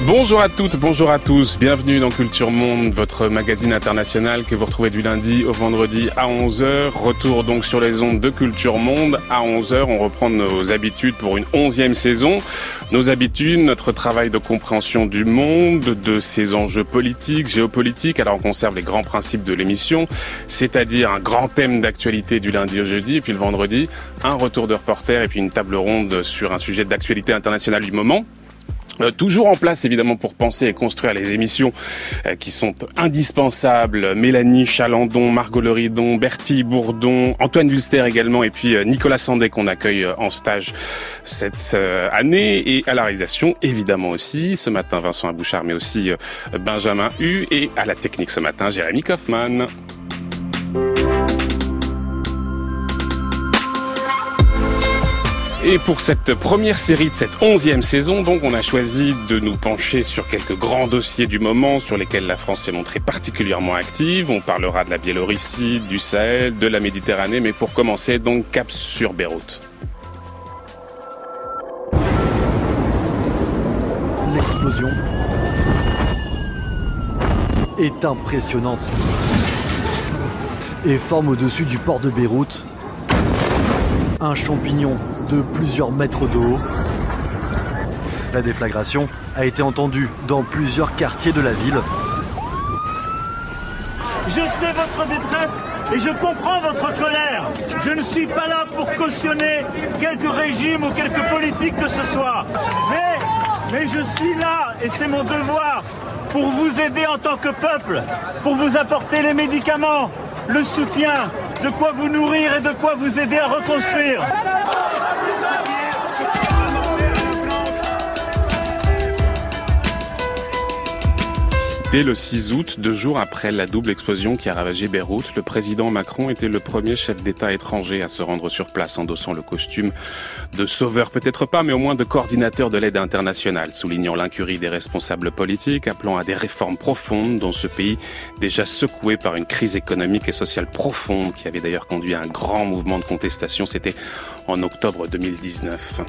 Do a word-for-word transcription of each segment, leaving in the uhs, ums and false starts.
Bonjour à toutes, bonjour à tous, bienvenue dans Culture Monde, votre magazine international que vous retrouvez du lundi au vendredi à onze heures. Retour donc sur les ondes de Culture Monde à onze heures. On reprend nos habitudes pour une onzième saison. Nos habitudes, notre travail de compréhension du monde, de ses enjeux politiques, géopolitiques. Alors on conserve les grands principes de l'émission, c'est-à-dire un grand thème d'actualité du lundi au jeudi, et puis le vendredi, un retour de reporter et puis une table ronde sur un sujet d'actualité internationale du moment. Euh, toujours en place évidemment pour penser et construire les émissions euh, qui sont indispensables. Mélanie Chalandon, Margot Leridon, Bertie Bourdon, Antoine Wulster également et puis euh, Nicolas Sandé qu'on accueille euh, en stage cette euh, année, et à la réalisation évidemment aussi ce matin Vincent Abouchard mais aussi euh, Benjamin Hu, et à la technique ce matin Jérémy Kaufmann. Et pour cette première série de cette onzième saison, donc, on a choisi de nous pencher sur quelques grands dossiers du moment sur lesquels la France s'est montrée particulièrement active. On parlera de la Biélorussie, du Sahel, de la Méditerranée, mais pour commencer, donc, cap sur Beyrouth. L'explosion est impressionnante et forme au-dessus du port de Beyrouth un champignon de plusieurs mètres de haut. La déflagration a été entendue dans plusieurs quartiers de la ville. Je sais votre détresse et je comprends votre colère. Je ne suis pas là pour cautionner quelque régime ou quelque politique que ce soit. Mais, mais je suis là, et c'est mon devoir, pour vous aider en tant que peuple, pour vous apporter les médicaments, le soutien, de quoi vous nourrir et de quoi vous aider à reconstruire. Dès le six août, deux jours après la double explosion qui a ravagé Beyrouth, le président Macron était le premier chef d'État étranger à se rendre sur place endossant le costume de sauveur, peut-être pas, mais au moins de coordinateur de l'aide internationale, soulignant l'incurie des responsables politiques, appelant à des réformes profondes dans ce pays déjà secoué par une crise économique et sociale profonde qui avait d'ailleurs conduit à un grand mouvement de contestation. C'était en octobre deux mille dix-neuf.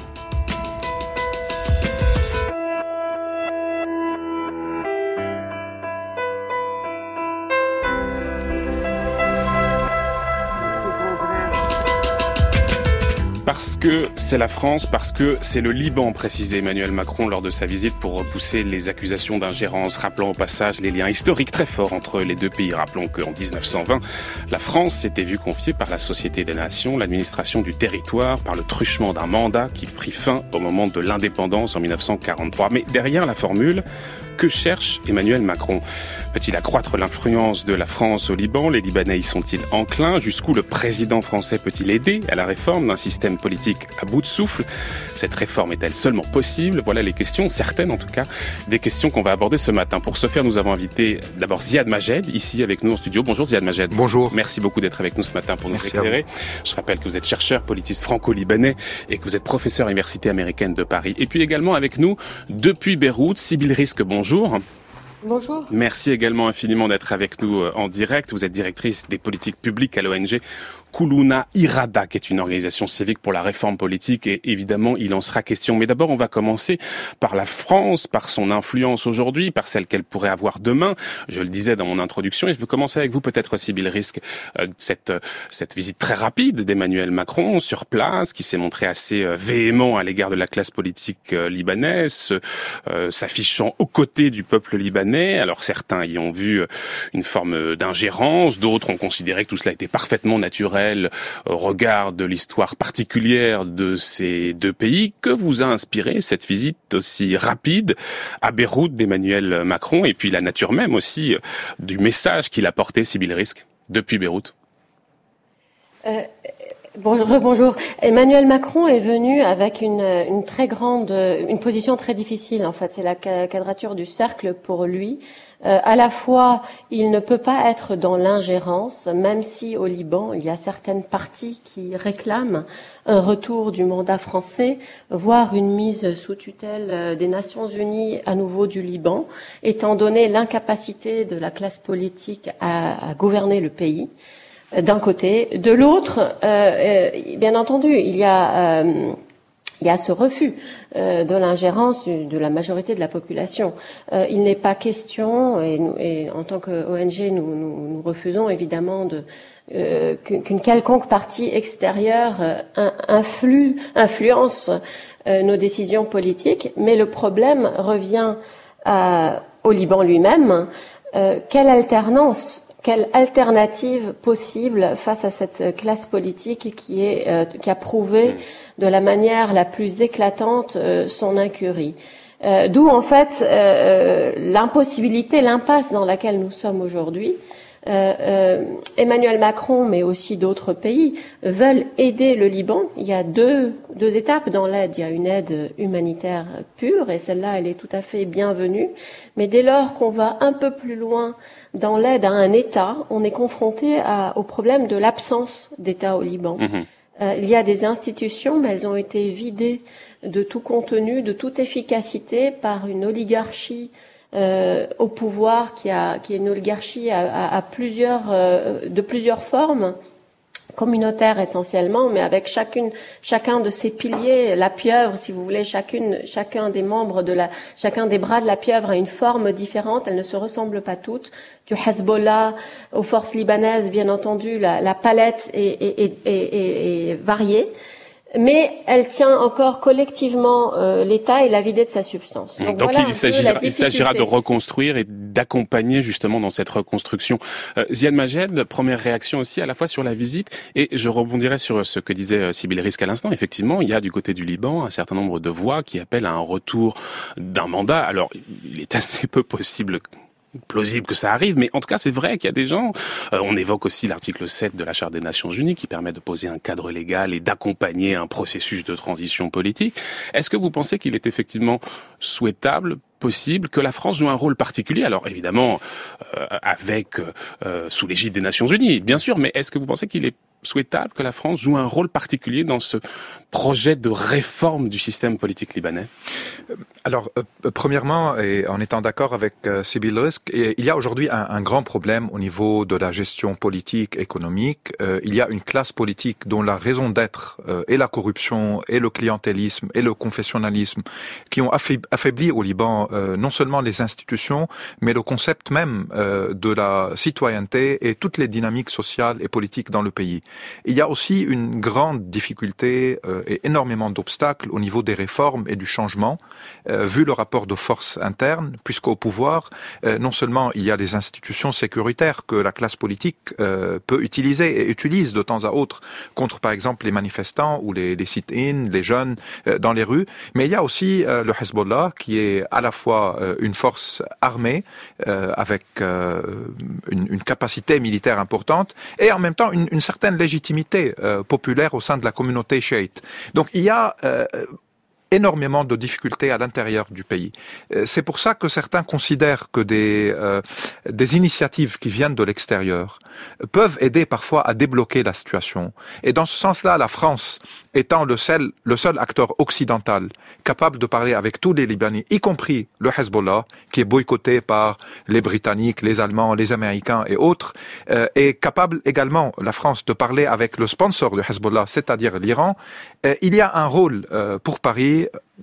Parce que c'est la France, parce que c'est le Liban, précisait Emmanuel Macron lors de sa visite pour repousser les accusations d'ingérence, rappelant au passage les liens historiques très forts entre les deux pays. Rappelons qu'en dix-neuf cent vingt, la France s'était vue confier par la Société des Nations l'administration du territoire par le truchement d'un mandat qui prit fin au moment de l'indépendance en dix-neuf cent quarante-trois. Mais derrière la formule, que cherche Emmanuel Macron ? Peut-il accroître l'influence de la France au Liban ? Les Libanais y sont-ils enclins ? Jusqu'où le président français peut-il aider à la réforme d'un système politique à bout de souffle ? Cette réforme est-elle seulement possible ? Voilà les questions, certaines en tout cas, des questions qu'on va aborder ce matin. Pour ce faire, nous avons invité d'abord Ziad Majed, ici avec nous en studio. Bonjour Ziad Majed. Bonjour. Merci beaucoup d'être avec nous ce matin pour nous Merci éclairer. Je rappelle que vous êtes chercheur, politiste franco-libanais et que vous êtes professeur à l'Université américaine de Paris. Et puis également avec nous, depuis Beyrouth, Sybille Risque, bonjour. Bonjour. Merci également infiniment d'être avec nous en direct. Vous êtes directrice des politiques publiques à l'O N G Koulouna Irada, qui est une organisation civique pour la réforme politique, et évidemment il en sera question. Mais d'abord on va commencer par la France, par son influence aujourd'hui, par celle qu'elle pourrait avoir demain. Je le disais dans mon introduction, et je veux commencer avec vous peut-être Sybille Risque, euh, cette, cette visite très rapide d'Emmanuel Macron sur place, qui s'est montré assez euh, véhément à l'égard de la classe politique euh, libanaise, euh, s'affichant aux côtés du peuple libanais. Alors certains y ont vu une forme d'ingérence, d'autres ont considéré que tout cela était parfaitement naturel au regard de l'histoire particulière de ces deux pays. Que vous a inspiré cette visite aussi rapide à Beyrouth d'Emmanuel Macron, et puis la nature même aussi du message qu'il a porté, Sybille Risque, depuis Beyrouth? euh... Bonjour, bonjour. Emmanuel Macron est venu avec une, une très grande, une position très difficile. En fait, c'est la quadrature du cercle pour lui. Euh, à la fois, il ne peut pas être dans l'ingérence, même si au Liban, il y a certaines parties qui réclament un retour du mandat français, voire une mise sous tutelle des Nations Unies à nouveau du Liban, étant donné l'incapacité de la classe politique à, à gouverner le pays. D'un côté. De l'autre, euh, euh, bien entendu, il y a, euh, il y a ce refus euh, de l'ingérence du, de la majorité de la population. Euh, il n'est pas question, et, nous, et en tant qu'O N G, nous, nous, nous refusons évidemment de, euh, qu'une quelconque partie extérieure euh, influe, influence euh, nos décisions politiques, mais le problème revient à, au Liban lui-même. Euh, quelle alternance Quelle alternative possible face à cette classe politique qui est euh, qui a prouvé de la manière la plus éclatante euh, son incurie. Euh, d'où en fait euh, l'impossibilité, l'impasse dans laquelle nous sommes aujourd'hui. Euh, euh, Emmanuel Macron, mais aussi d'autres pays, veulent aider le Liban. Il y a deux, deux étapes dans l'aide. Il y a une aide humanitaire pure, et celle-là, elle est tout à fait bienvenue. Mais dès lors qu'on va un peu plus loin dans l'aide à un État, on est confronté à, au problème de l'absence d'État au Liban. Mmh. Euh, il y a des institutions, mais elles ont été vidées de tout contenu, de toute efficacité par une oligarchie Euh, au pouvoir, qui a qui est une oligarchie à, à, à plusieurs euh, de plusieurs formes, communautaires essentiellement, mais avec chacune chacun de ces piliers, la pieuvre, si vous voulez, chacune chacun des membres de la chacun des bras de la pieuvre a une forme différente, elles ne se ressemblent pas toutes. Du Hezbollah aux forces libanaises, bien entendu, la, la palette est, est, est, est, est variée. Mais elle tient encore collectivement euh, l'État et l'a vidé de sa substance. Donc, Donc voilà il, s'agira, il s'agira de reconstruire et d'accompagner justement dans cette reconstruction. Euh, Ziad Majed, première réaction aussi à la fois sur la visite, et je rebondirai sur ce que disait Sybille Rizk à l'instant. Effectivement, il y a du côté du Liban un certain nombre de voix qui appellent à un retour d'un mandat. Alors, il est assez peu possible plausible que ça arrive, mais en tout cas c'est vrai qu'il y a des gens, euh, on évoque aussi l'article sept de la Charte des Nations Unies qui permet de poser un cadre légal et d'accompagner un processus de transition politique. Est-ce que vous pensez qu'il est effectivement souhaitable, possible, que la France joue un rôle particulier, alors évidemment euh, avec euh, sous l'égide des Nations Unies, bien sûr, mais est-ce que vous pensez qu'il est souhaitable que la France joue un rôle particulier dans ce projet de réforme du système politique libanais? Alors, euh, premièrement, et en étant d'accord avec euh, Sybille Rizk, il y a aujourd'hui un, un grand problème au niveau de la gestion politique, économique. Euh, il y a une classe politique dont la raison d'être euh, est la corruption, et le clientélisme, et le confessionnalisme, qui ont affaibli au Liban euh, non seulement les institutions, mais le concept même euh, de la citoyenneté et toutes les dynamiques sociales et politiques dans le pays. Il y a aussi une grande difficulté euh, et énormément d'obstacles au niveau des réformes et du changement, euh, vu le rapport de force interne, puisqu'au pouvoir, euh, non seulement il y a les institutions sécuritaires que la classe politique euh, peut utiliser et utilise de temps à autre contre, par exemple, les manifestants ou les, les sit-ins, les jeunes euh, dans les rues, mais il y a aussi euh, le Hezbollah, qui est à la fois euh, une force armée euh, avec euh, une, une capacité militaire importante et en même temps une, une certaine légitimité euh, populaire au sein de la communauté chiite. Donc il y a euh, énormément de difficultés à l'intérieur du pays. C'est pour ça que certains considèrent que des, euh, des initiatives qui viennent de l'extérieur peuvent aider parfois à débloquer la situation. Et dans ce sens-là, la France, étant le seul, le seul acteur occidental capable de parler avec tous les Libanais, y compris le Hezbollah, qui est boycotté par les Britanniques, les Allemands, les Américains et autres, euh, est capable également, la France, de parler avec le sponsor du Hezbollah, c'est-à-dire l'Iran. Euh, il y a un rôle euh, pour Paris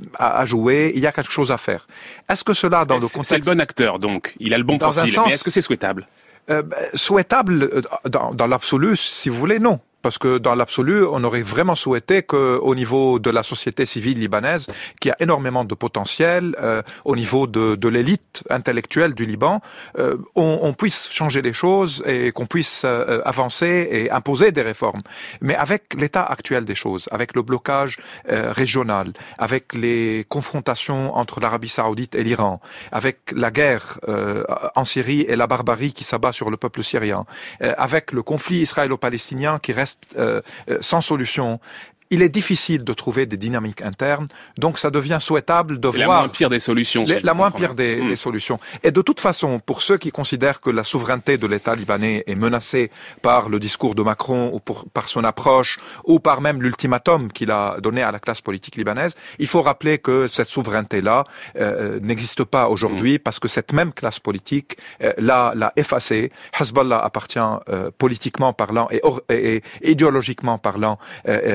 à jouer, il y a quelque chose à faire. Est-ce que cela, dans le contexte... C'est le bon acteur, donc. Il a le bon profil. Sens, mais est-ce que c'est souhaitable? euh, Souhaitable, dans, dans l'absolu, si vous voulez, non. Parce que dans l'absolu, on aurait vraiment souhaité qu'au niveau de la société civile libanaise, qui a énormément de potentiel, euh, au niveau de, de l'élite intellectuelle du Liban, euh, on, on puisse changer les choses et qu'on puisse euh, avancer et imposer des réformes. Mais avec l'état actuel des choses, avec le blocage euh, régional, avec les confrontations entre l'Arabie Saoudite et l'Iran, avec la guerre euh, en Syrie et la barbarie qui s'abat sur le peuple syrien, euh, avec le conflit israélo-palestinien qui reste Euh, euh, sans solution, il est difficile de trouver des dynamiques internes, donc ça devient souhaitable de C'est voir... la moins pire des solutions. Les, si la moins pire des, mmh. des solutions. Et de toute façon, pour ceux qui considèrent que la souveraineté de l'État libanais est menacée par le discours de Macron, ou pour, par son approche, ou par même l'ultimatum qu'il a donné à la classe politique libanaise, il faut rappeler que cette souveraineté-là euh, n'existe pas aujourd'hui, mmh. parce que cette même classe politique euh, l'a, l'a effacée. Hezbollah appartient euh, politiquement parlant et, or, et, et idéologiquement parlant, euh, euh,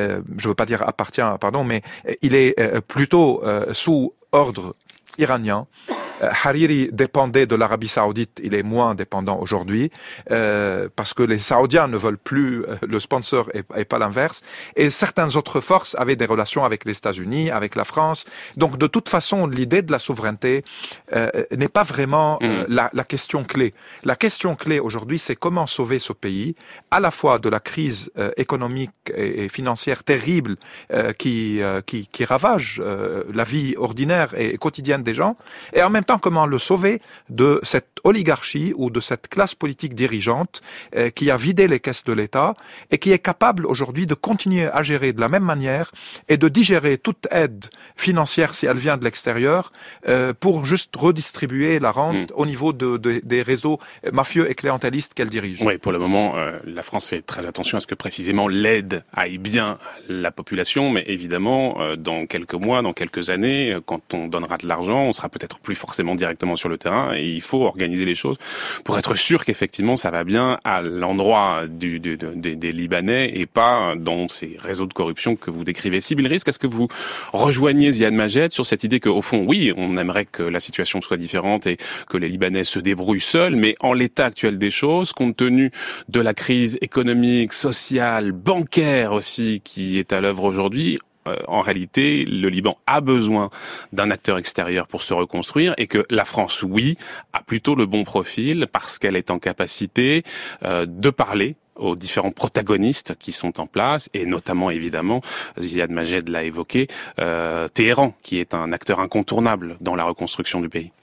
je veux pas dire appartient, pardon, mais il est euh, plutôt euh, sous ordre iranien. Hariri dépendait de l'Arabie Saoudite, il est moins dépendant aujourd'hui, euh, parce que les Saoudiens ne veulent plus euh, le sponsor et, et pas l'inverse. Et certaines autres forces avaient des relations avec les États-Unis, avec la France. Donc de toute façon, l'idée de la souveraineté euh, n'est pas vraiment euh, la, la question clé. La question clé aujourd'hui, c'est comment sauver ce pays, à la fois de la crise euh, économique et, et financière terrible euh, qui, euh, qui, qui ravage euh, la vie ordinaire et quotidienne des gens, et en même temps comment le sauver de cette oligarchie ou de cette classe politique dirigeante euh, qui a vidé les caisses de l'État et qui est capable aujourd'hui de continuer à gérer de la même manière et de digérer toute aide financière si elle vient de l'extérieur euh, pour juste redistribuer la rente mmh. au niveau de, de, des réseaux mafieux et clientélistes qu'elle dirige. Oui, pour le moment, euh, la France fait très attention à ce que précisément l'aide aille bien à la population, mais évidemment, euh, dans quelques mois, dans quelques années, quand on donnera de l'argent, on sera peut-être plus forcément directement sur le terrain et il faut organiser les choses pour être sûr qu'effectivement ça va bien à l'endroit du, du, des, des Libanais et pas dans ces réseaux de corruption que vous décrivez. Sybille Rysк, est-ce que vous rejoignez Ziad Majed sur cette idée qu'au fond, oui, on aimerait que la situation soit différente et que les Libanais se débrouillent seuls, mais en l'état actuel des choses, compte tenu de la crise économique, sociale, bancaire aussi qui est à l'œuvre aujourd'hui, Euh, en réalité, le Liban a besoin d'un acteur extérieur pour se reconstruire et que la France, oui, a plutôt le bon profil parce qu'elle est en capacité euh, de parler aux différents protagonistes qui sont en place et notamment, évidemment, Ziad Majed l'a évoqué, euh, Téhéran, qui est un acteur incontournable dans la reconstruction du pays.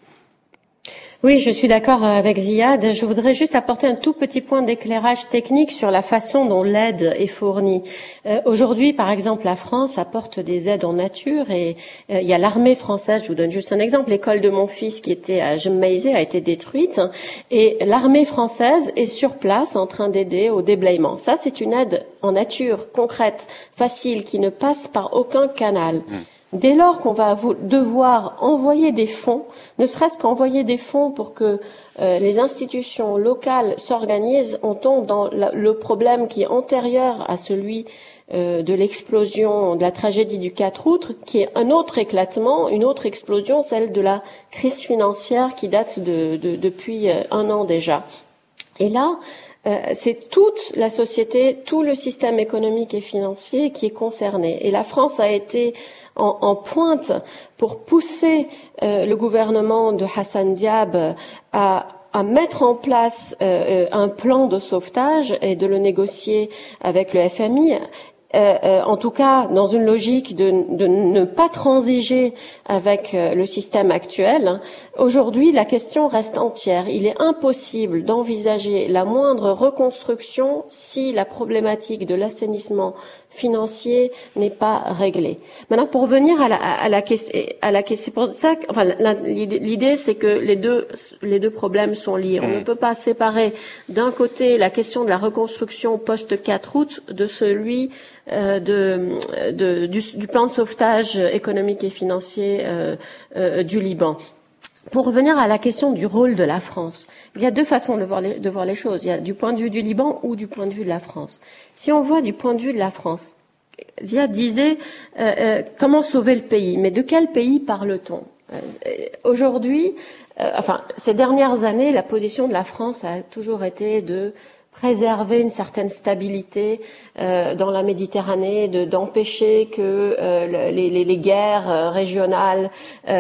Oui, je suis d'accord avec Ziad. Je voudrais juste apporter un tout petit point d'éclairage technique sur la façon dont l'aide est fournie. Euh, aujourd'hui, par exemple, la France apporte des aides en nature et euh, il y a l'armée française. Je vous donne juste un exemple. L'école de mon fils qui était à Gemmeizé a été détruite hein, et l'armée française est sur place en train d'aider au déblayement. Ça, c'est une aide en nature, concrète, facile, qui ne passe par aucun canal. Mmh. Dès lors qu'on va devoir envoyer des fonds, ne serait-ce qu'envoyer des fonds pour que euh, les institutions locales s'organisent, on tombe dans la, le problème qui est antérieur à celui euh, de l'explosion, de la tragédie du quatre août, qui est un autre éclatement, une autre explosion, celle de la crise financière qui date de, de, depuis un an déjà. Et là, Euh, c'est toute la société, tout le système économique et financier qui est concerné. Et la France a été en, en pointe pour pousser euh, le gouvernement de Hassan Diab à, à mettre en place euh, un plan de sauvetage et de le négocier avec le F M I. Euh, euh, en tout cas, dans une logique de, de ne pas transiger avec euh, le système actuel. Aujourd'hui, la question reste entière. Il est impossible d'envisager la moindre reconstruction si la problématique de l'assainissement financier n'est pas réglée. Maintenant, pour revenir à la, à la question, à la question, pour ça, enfin, la, l'idée, c'est que les deux, les deux problèmes sont liés. On ne peut pas séparer d'un côté la question de la reconstruction post quatre août de celui euh, de, de du, du plan de sauvetage économique et financier euh, euh, du Liban. Pour revenir à la question du rôle de la France, il y a deux façons de voir, les, de voir les choses. Il y a du point de vue du Liban ou du point de vue de la France. Si on voit du point de vue de la France, Ziad disait euh, euh, comment sauver le pays. Mais de quel pays parle-t-on euh, Aujourd'hui, euh, enfin, ces dernières années, la position de la France a toujours été de préserver une certaine stabilité euh, dans la Méditerranée, de, d'empêcher que euh, les, les, les guerres euh, régionales,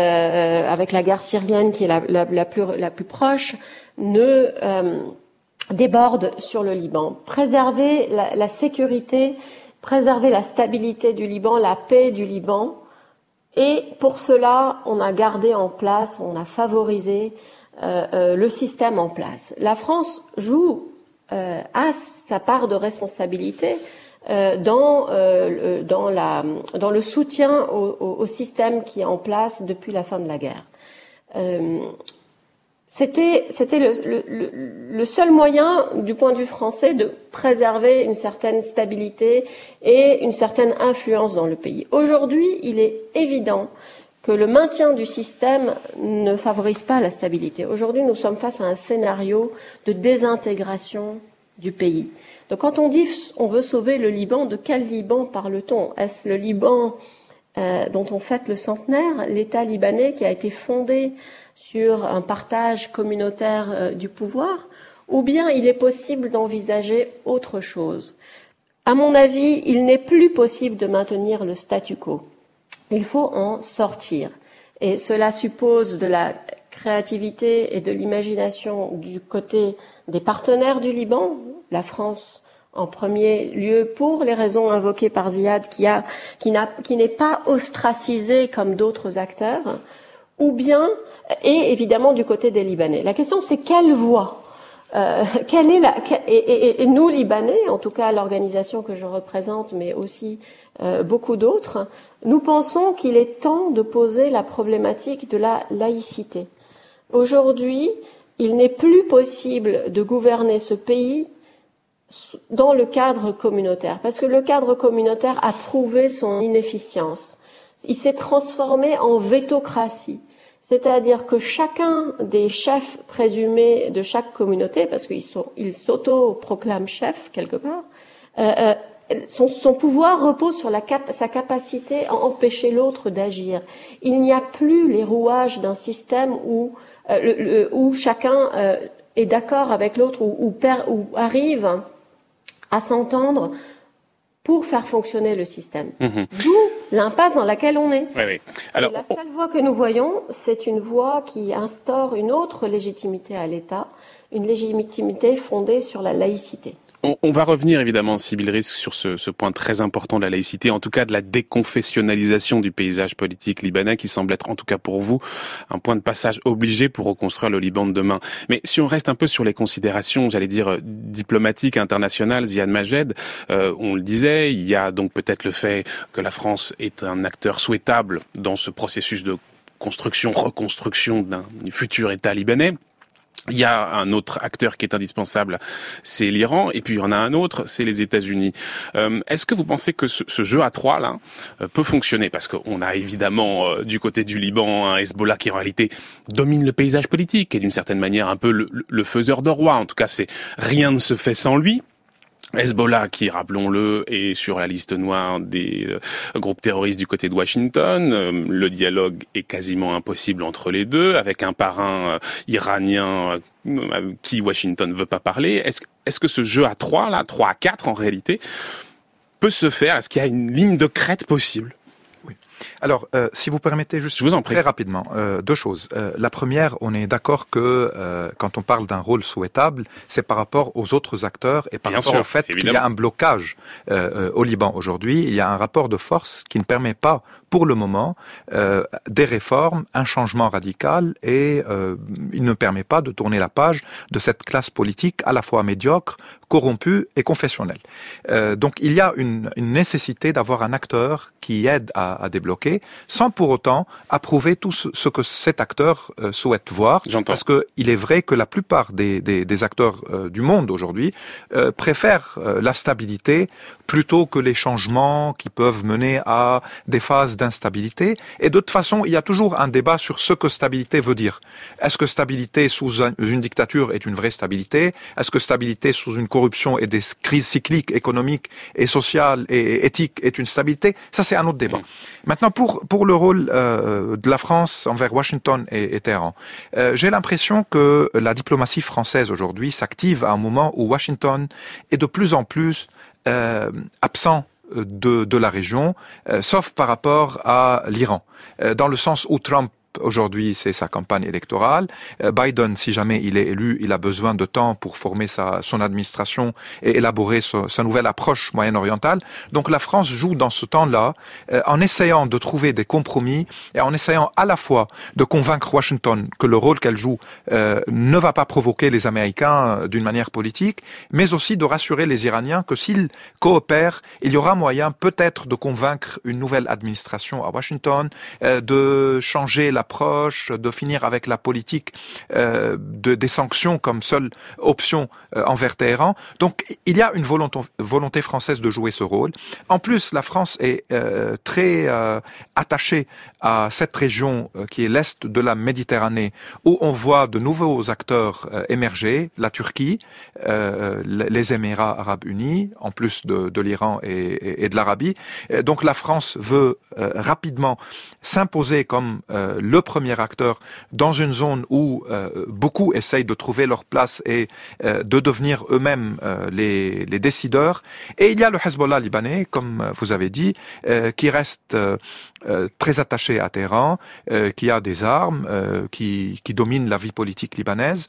euh, avec la guerre syrienne qui est la, la, la, plus, la plus proche, ne euh, débordent sur le Liban. Préserver la, la sécurité, préserver la stabilité du Liban, la paix du Liban. Et pour cela, on a gardé en place, on a favorisé euh, euh, le système en place. La France joue Euh, a sa part de responsabilité euh, dans, euh, dans, la, dans le soutien au, au, au système qui est en place depuis la fin de la guerre. Euh, c'était c'était le, le, le seul moyen, du point de vue français, de préserver une certaine stabilité et une certaine influence dans le pays. Aujourd'hui, il est évident que le maintien du système ne favorise pas la stabilité. Aujourd'hui, nous sommes face à un scénario de désintégration du pays. Donc quand on dit on veut sauver le Liban, de quel Liban parle-t-on? Est-ce le Liban euh, dont on fête le centenaire, l'État libanais qui a été fondé sur un partage communautaire euh, du pouvoir? Ou bien il est possible d'envisager autre chose? À mon avis, il n'est plus possible de maintenir le statu quo. Il faut en sortir. Et cela suppose de la créativité et de l'imagination du côté des partenaires du Liban, la France en premier lieu pour les raisons invoquées par Ziad, qui a, qui n'a, qui n'est pas ostracisé comme d'autres acteurs, ou bien, et évidemment du côté des Libanais. La question c'est quelle voie? Euh, quelle est la, et, et, et nous, Libanais, en tout cas l'organisation que je représente, mais aussi euh, beaucoup d'autres, nous pensons qu'il est temps de poser la problématique de la laïcité. Aujourd'hui, il n'est plus possible de gouverner ce pays dans le cadre communautaire, parce que le cadre communautaire a prouvé son inefficience. Il s'est transformé en vétocratie. C'est-à-dire que chacun des chefs présumés de chaque communauté, parce qu'ils ils s'auto-proclament chefs quelque part, euh, son, son pouvoir repose sur la cap- sa capacité à empêcher l'autre d'agir. Il n'y a plus les rouages d'un système où, euh, le, le, où chacun euh, est d'accord avec l'autre, ou, ou, per- ou arrive à s'entendre pour faire fonctionner le système. Mmh. D'où l'impasse dans laquelle on est. Oui, oui. Alors, Et la seule voie que nous voyons, c'est une voie qui instaure une autre légitimité à l'État, une légitimité fondée sur la laïcité. On, on va revenir évidemment, Sybille Rizk, sur ce, ce point très important de la laïcité, en tout cas de la déconfessionnalisation du paysage politique libanais, qui semble être, en tout cas pour vous, un point de passage obligé pour reconstruire le Liban de demain. Mais si on reste un peu sur les considérations, j'allais dire, diplomatiques, internationales, Ziad Majed, euh, on le disait, il y a donc peut-être le fait que la France est un acteur souhaitable dans ce processus de construction, reconstruction d'un futur État libanais. Il y a un autre acteur qui est indispensable, c'est l'Iran, et puis il y en a un autre, c'est les États-Unis. Euh, est-ce que vous pensez que ce, ce jeu à trois là euh, peut fonctionner? Parce qu'on a évidemment euh, du côté du Liban un Hezbollah qui en réalité domine le paysage politique et d'une certaine manière un peu le, le faiseur de roi. En tout cas, c'est rien ne se fait sans lui. Hezbollah, qui, rappelons-le, est sur la liste noire des euh, groupes terroristes du côté de Washington. Euh, le dialogue est quasiment impossible entre les deux, avec un parrain euh, iranien euh, qui Washington ne veut pas parler. Est-ce, est-ce que ce jeu à trois, là, trois à quatre en réalité, peut se faire? Est-ce qu'il y a une ligne de crête possible? Oui. Alors, euh, si vous permettez, juste Je vous en prie. Très rapidement, euh, deux choses. Euh, la première, on est d'accord que euh, quand on parle d'un rôle souhaitable, c'est par rapport aux autres acteurs et par Bien rapport sûr, au fait évidemment. qu'il y a un blocage euh, au Liban aujourd'hui. Il y a un rapport de force qui ne permet pas, pour le moment, euh, des réformes, un changement radical, et euh, il ne permet pas de tourner la page de cette classe politique à la fois médiocre, corrompue et confessionnelle. Euh, donc, il y a une, une nécessité d'avoir un acteur qui aide à, à débloquer, sans pour autant approuver tout ce, ce que cet acteur euh, souhaite voir. J'entends. Parce que il est vrai que la plupart des, des, des acteurs euh, du monde aujourd'hui euh, préfèrent euh, la stabilité plutôt que les changements qui peuvent mener à des phases d'instabilité. Et de toute façon, il y a toujours un débat sur ce que stabilité veut dire. Est-ce que stabilité sous un, une dictature est une vraie stabilité? Est-ce que stabilité sous une corruption et des crises cycliques économiques et sociales et éthiques est une stabilité? Ça, c'est un autre débat. Mmh. Maintenant, pour pour le rôle euh, de la France envers Washington et, et Téhéran, euh, j'ai l'impression que la diplomatie française aujourd'hui s'active à un moment où Washington est de plus en plus euh, absent de, de la région, euh, sauf par rapport à l'Iran, euh, dans le sens où Trump aujourd'hui, c'est sa campagne électorale. Biden, si jamais il est élu, il a besoin de temps pour former sa, son administration et élaborer sa, sa nouvelle approche moyen-orientale. Donc la France joue dans ce temps-là euh, en essayant de trouver des compromis et en essayant à la fois de convaincre Washington que le rôle qu'elle joue euh, ne va pas provoquer les Américains d'une manière politique, mais aussi de rassurer les Iraniens que s'ils coopèrent, il y aura moyen peut-être de convaincre une nouvelle administration à Washington, euh, de changer la l'approche, de finir avec la politique euh, de, des sanctions comme seule option euh, envers Téhéran. Donc il y a une volonté, volonté française de jouer ce rôle. En plus, la France est euh, très euh, attachée à cette région euh, qui est l'est de la Méditerranée, où on voit de nouveaux acteurs euh, émerger, la Turquie, euh, les Émirats arabes unis, en plus de, de l'Iran et, et, et de l'Arabie. Donc la France veut euh, rapidement s'imposer comme euh, le premier acteur dans une zone où euh, beaucoup essayent de trouver leur place et euh, de devenir eux-mêmes euh, les, les décideurs. Et il y a le Hezbollah libanais, comme vous avez dit, euh, qui reste euh, euh, très attaché à Téhéran, euh, qui a des armes, euh, qui, qui domine la vie politique libanaise,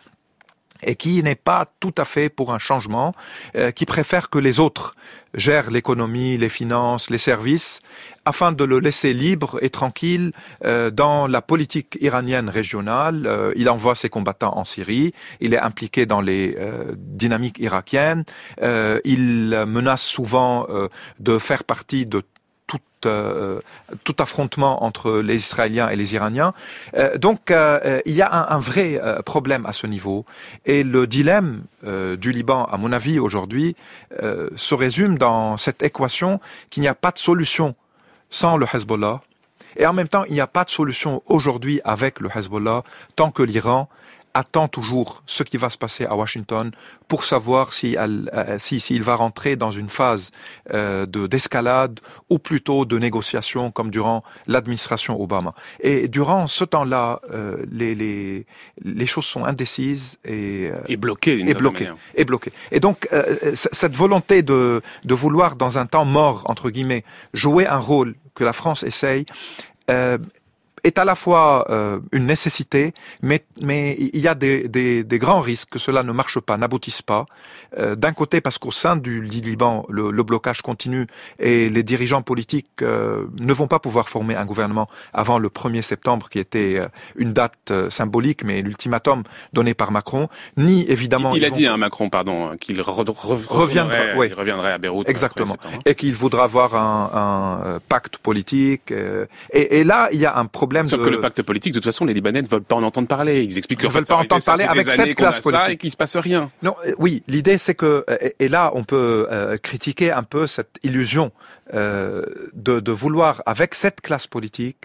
et qui n'est pas tout à fait pour un changement, euh, qui préfère que les autres gèrent l'économie, les finances, les services, afin de le laisser libre et tranquille euh, dans la politique iranienne régionale. Euh, il envoie ses combattants en Syrie, il est impliqué dans les euh, dynamiques irakiennes, euh, il menace souvent euh, de faire partie de Tout, euh, tout affrontement entre les Israéliens et les Iraniens. Euh, donc, euh, il y a un, un vrai euh, problème à ce niveau. Et le dilemme euh, du Liban, à mon avis, aujourd'hui, euh, se résume dans cette équation qu'il n'y a pas de solution sans le Hezbollah. Et en même temps, il n'y a pas de solution aujourd'hui avec le Hezbollah tant que l'Iran attend toujours ce qui va se passer à Washington pour savoir si elle, euh, si, s'il va rentrer dans une phase euh, de, d'escalade ou plutôt de négociation comme durant l'administration Obama. Et durant ce temps-là, euh, les, les, les choses sont indécises et, euh, et bloquées. Et bloquées, et bloquées. Et donc, euh, cette volonté de, de vouloir, dans un temps mort, entre guillemets, jouer un rôle que la France essaye, euh, est à la fois euh, une nécessité, mais, mais il y a des, des, des grands risques que cela ne marche pas, n'aboutisse pas. Euh, d'un côté, parce qu'au sein du Liban, le, le blocage continue et les dirigeants politiques euh, ne vont pas pouvoir former un gouvernement avant le premier septembre, qui était euh, une date euh, symbolique, mais l'ultimatum donné par Macron, ni évidemment... Il, il a vont... dit, hein, Macron, pardon, qu'il re, re, reviendra, oui. il reviendrait à Beyrouth. Exactement. Et qu'il voudra avoir un, un pacte politique. Euh, et, et là, il y a un problème. Sauf de... que le pacte politique, de toute façon, les Libanais ne veulent pas en entendre parler. Ils expliquent qu'ils ne veulent pas entendre parler avec cette classe politique et qu'il ne se passe rien. Non, euh, oui, l'idée c'est que, et, et là on peut euh, critiquer un peu cette illusion euh, de, de vouloir, avec cette classe politique,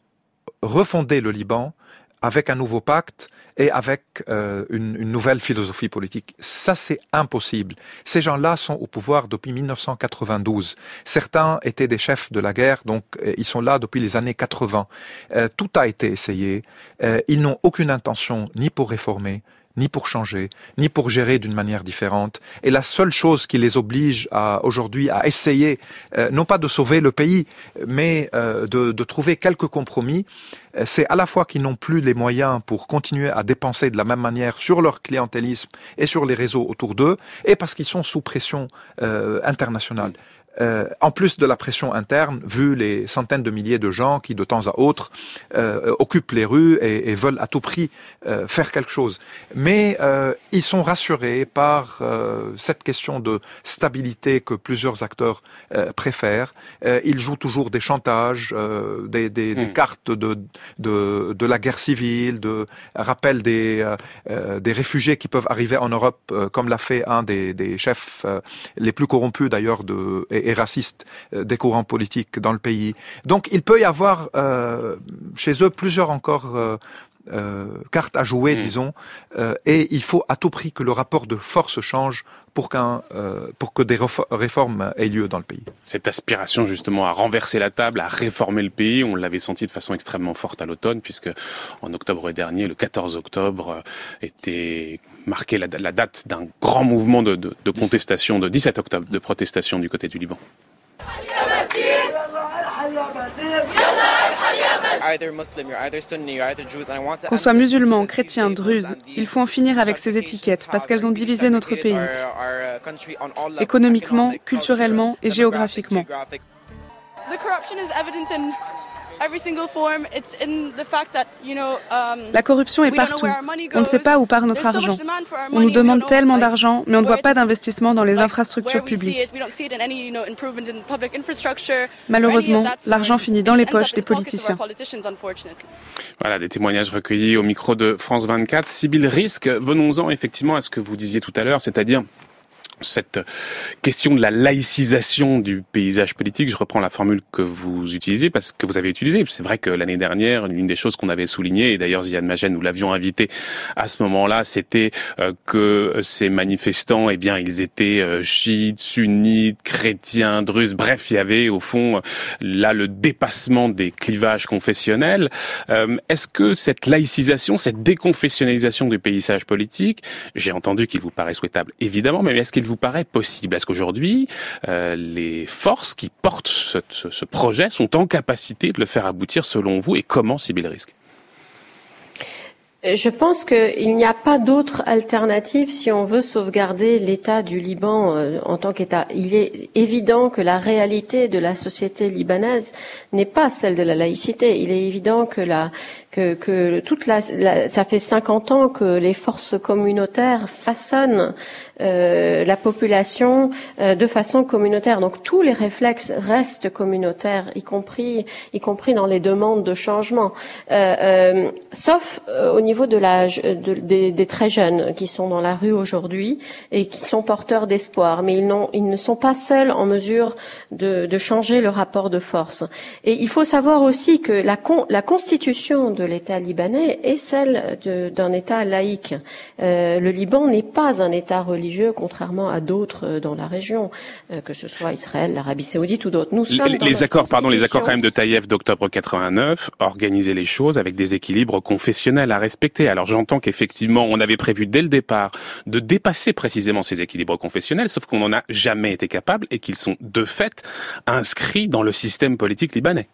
refonder le Liban avec un nouveau pacte et avec euh, une, une nouvelle philosophie politique. Ça, c'est impossible. Ces gens-là sont au pouvoir depuis mille neuf cent quatre-vingt-douze. Certains étaient des chefs de la guerre, donc euh, ils sont là depuis les années quatre-vingts. Euh, tout a été essayé. Euh, ils n'ont aucune intention ni pour réformer, ni pour changer, ni pour gérer d'une manière différente. Et la seule chose qui les oblige à, aujourd'hui à essayer, euh, non pas de sauver le pays, mais euh, de, de trouver quelques compromis, euh, c'est à la fois qu'ils n'ont plus les moyens pour continuer à dépenser de la même manière sur leur clientélisme et sur les réseaux autour d'eux, et parce qu'ils sont sous pression euh, internationale. Euh, en plus de la pression interne, vu les centaines de milliers de gens qui, de temps à autre, euh, occupent les rues et, et veulent à tout prix euh, faire quelque chose. Mais euh, ils sont rassurés par euh, cette question de stabilité que plusieurs acteurs euh, préfèrent. Euh, ils jouent toujours des chantages, euh, des, des, mmh. des cartes de, de, de la guerre civile, de rappel des, euh, des réfugiés qui peuvent arriver en Europe, euh, comme l'a fait un des, des chefs euh, les plus corrompus d'ailleurs de et, et racistes euh, des courants politiques dans le pays. Donc il peut y avoir euh, chez eux plusieurs encore euh, euh, cartes à jouer, mmh. disons, euh, et il faut à tout prix que le rapport de force change pour, qu'un, euh, pour que des réformes aient lieu dans le pays. Cette aspiration justement à renverser la table, à réformer le pays, on l'avait senti de façon extrêmement forte à l'automne, puisque en octobre dernier, le quatorze octobre, était marqué la, la date d'un grand mouvement de, de, de contestation, de dix-sept octobre, de protestation du côté du Liban. Qu'on soit musulman, chrétien, druze, il faut en finir avec ces étiquettes parce qu'elles ont divisé notre pays, économiquement, culturellement et géographiquement. La corruption est partout. On ne sait pas où part notre argent. On nous demande tellement d'argent, mais on ne voit pas d'investissement dans les infrastructures publiques. Malheureusement, l'argent finit dans les poches des politiciens. Voilà, des témoignages recueillis au micro de France vingt-quatre. Sybille Rizk, venons-en effectivement à ce que vous disiez tout à l'heure, c'est-à-dire cette question de la laïcisation du paysage politique. Je reprends la formule que vous utilisez, parce que vous avez utilisé. C'est vrai que l'année dernière, l'une des choses qu'on avait soulignées, et d'ailleurs Ziad Majed, nous l'avions invité à ce moment-là, c'était euh, que ces manifestants, eh bien, ils étaient euh, chiites, sunnites, chrétiens, druzes. Bref, il y avait au fond là le dépassement des clivages confessionnels. Euh, est-ce que cette laïcisation, cette déconfessionnalisation du paysage politique, j'ai entendu qu'il vous paraît souhaitable, évidemment, mais est-ce qu'il vous paraît possible? Est-ce qu'aujourd'hui, euh, les forces qui portent ce, ce, ce projet sont en capacité de le faire aboutir selon vous, et comment, Sybille Rizk? Je pense qu'il n'y a pas d'autre alternative si on veut sauvegarder l'État du Liban euh, en tant qu'État. Il est évident que la réalité de la société libanaise n'est pas celle de la laïcité. Il est évident que la que, que toute la, la ça fait cinquante ans que les forces communautaires façonnent euh, la population euh, de façon communautaire. Donc tous les réflexes restent communautaires, y compris y compris dans les demandes de changement, euh, euh, sauf euh, au niveau niveau de l'âge de, des, des très jeunes qui sont dans la rue aujourd'hui et qui sont porteurs d'espoir, mais ils, n'ont, ils ne sont pas seuls en mesure de, de changer le rapport de force. Et il faut savoir aussi que la, con, la constitution de l'État libanais est celle de, d'un État laïque. Euh, le Liban n'est pas un État religieux, contrairement à d'autres dans la région, euh, que ce soit Israël, l'Arabie Saoudite ou d'autres. Nous sommes les, dans les accords, pardon, les accords quand même de Taïef d'octobre quatre-vingt-neuf organisaient les choses avec des équilibres confessionnels à respecter. Alors j'entends qu'effectivement on avait prévu dès le départ de dépasser précisément ces équilibres confessionnels, sauf qu'on n'en a jamais été capable et qu'ils sont de fait inscrits dans le système politique libanais.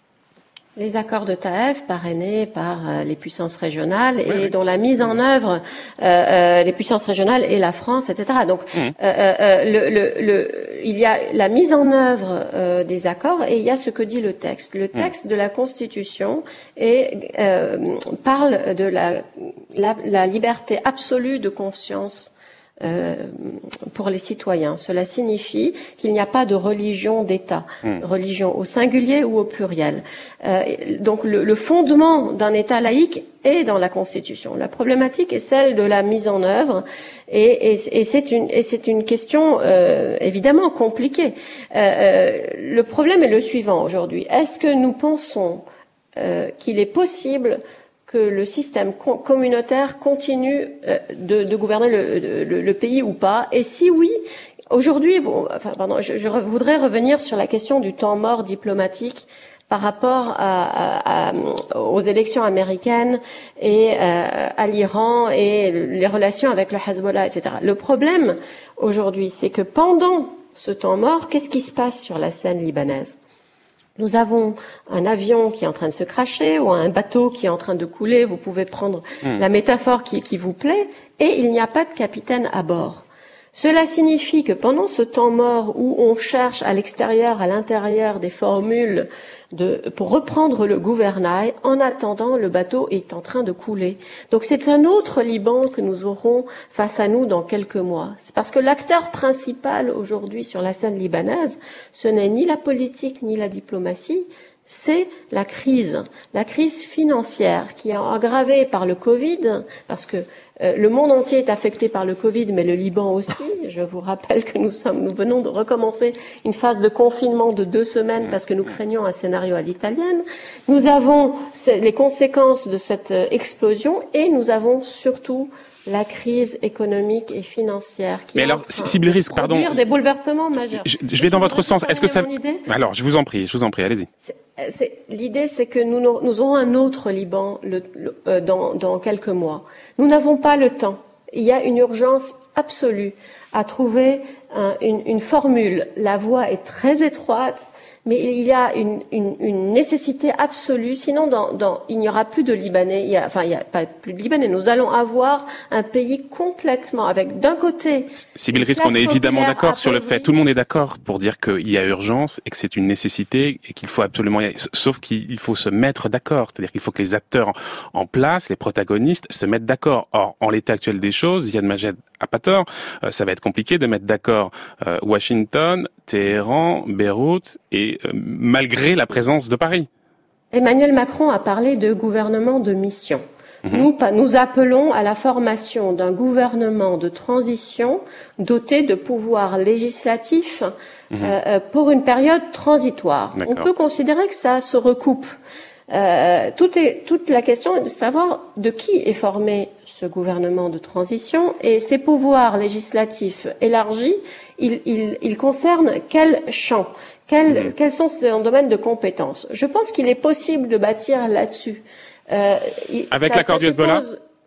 Les accords de Taïef, parrainés par euh, les puissances régionales, oui, et oui. dont la mise en œuvre, euh, euh, les puissances régionales et la France, et cetera. Donc, mmh. euh, euh, le, le, le, il y a la mise en œuvre euh, des accords et il y a ce que dit le texte. Le texte mmh. de la Constitution et, euh, parle de la, la, la liberté absolue de conscience Euh, pour les citoyens. Cela signifie qu'il n'y a pas de religion d'État, mmh. religion au singulier ou au pluriel. Euh, donc le, le fondement d'un État laïque est dans la Constitution. La problématique est celle de la mise en œuvre, et, et, et c'est une, et c'est une question euh, évidemment compliquée. Euh, le problème est le suivant aujourd'hui. Est-ce que nous pensons euh, qu'il est possible que le système co- communautaire continue euh, de, de gouverner le, le, le pays ou pas? Et si oui, aujourd'hui, vous, enfin, pardon, je, je voudrais revenir sur la question du temps mort diplomatique par rapport à, à, à, aux élections américaines et euh, à l'Iran et les relations avec le Hezbollah, et cetera. Le problème aujourd'hui, c'est que pendant ce temps mort, qu'est-ce qui se passe sur la scène libanaise? Nous avons un avion qui est en train de se cracher ou un bateau qui est en train de couler. Vous pouvez prendre mmh. la métaphore qui, qui vous plaît, et il n'y a pas de capitaine à bord. Cela signifie que pendant ce temps mort où on cherche à l'extérieur, à l'intérieur des formules de, pour reprendre le gouvernail, en attendant, le bateau est en train de couler. Donc c'est un autre Liban que nous aurons face à nous dans quelques mois. C'est parce que l'acteur principal aujourd'hui sur la scène libanaise, ce n'est ni la politique ni la diplomatie, c'est la crise, la crise financière qui est aggravée par le Covid, parce que Euh, le monde entier est affecté par le Covid, mais le Liban aussi. Je vous rappelle que nous sommes, nous venons de recommencer une phase de confinement de deux semaines parce que nous craignons un scénario à l'italienne. Nous avons les conséquences de cette explosion et nous avons surtout la crise économique et financière qui mais est alors, en train Sybille Rizk, de pardon, produire des bouleversements majeurs. Je, je vais dans votre sens. Est-ce que ça Alors, je vous en prie, je vous en prie, allez-y. C'est, c'est, l'idée, c'est que nous, nous aurons un autre Liban le, le, euh, dans, dans quelques mois. Nous n'avons pas le temps. Il y a une urgence absolue à trouver un, une, une formule. La voie est très étroite, mais il y a une, une, une nécessité absolue. Sinon, dans, dans, il n'y aura plus de Libanais. Il y a, enfin, il n'y a pas plus de Libanais. Nous allons avoir un pays complètement avec, d'un côté... Sybille Rysк, on est évidemment d'accord sur le fait. Tout le monde est d'accord pour dire qu'il y a urgence et que c'est une nécessité et qu'il faut absolument y aller. Sauf qu'il faut se mettre d'accord. C'est-à-dire qu'il faut que les acteurs en place, les protagonistes, se mettent d'accord. Or, en l'état actuel des choses, Ziad Majed a pas tort, euh, ça va être compliqué de mettre d'accord euh, Washington, Téhéran, Beyrouth et euh, malgré la présence de Paris. Emmanuel Macron a parlé de gouvernement de mission. Mmh. Nous, nous appelons à la formation d'un gouvernement de transition doté de pouvoirs législatifs mmh. euh, pour une période transitoire. D'accord. On peut considérer que ça se recoupe. Euh, tout est, toute la question est de savoir de qui est formé ce gouvernement de transition et ces pouvoirs législatifs élargis, ils, ils, ils concernent quel champ, quel, mmh. quels sont son domaine de compétences. Je pense qu'il est possible de bâtir là-dessus. Euh, Avec l'accord du Hezbollah ?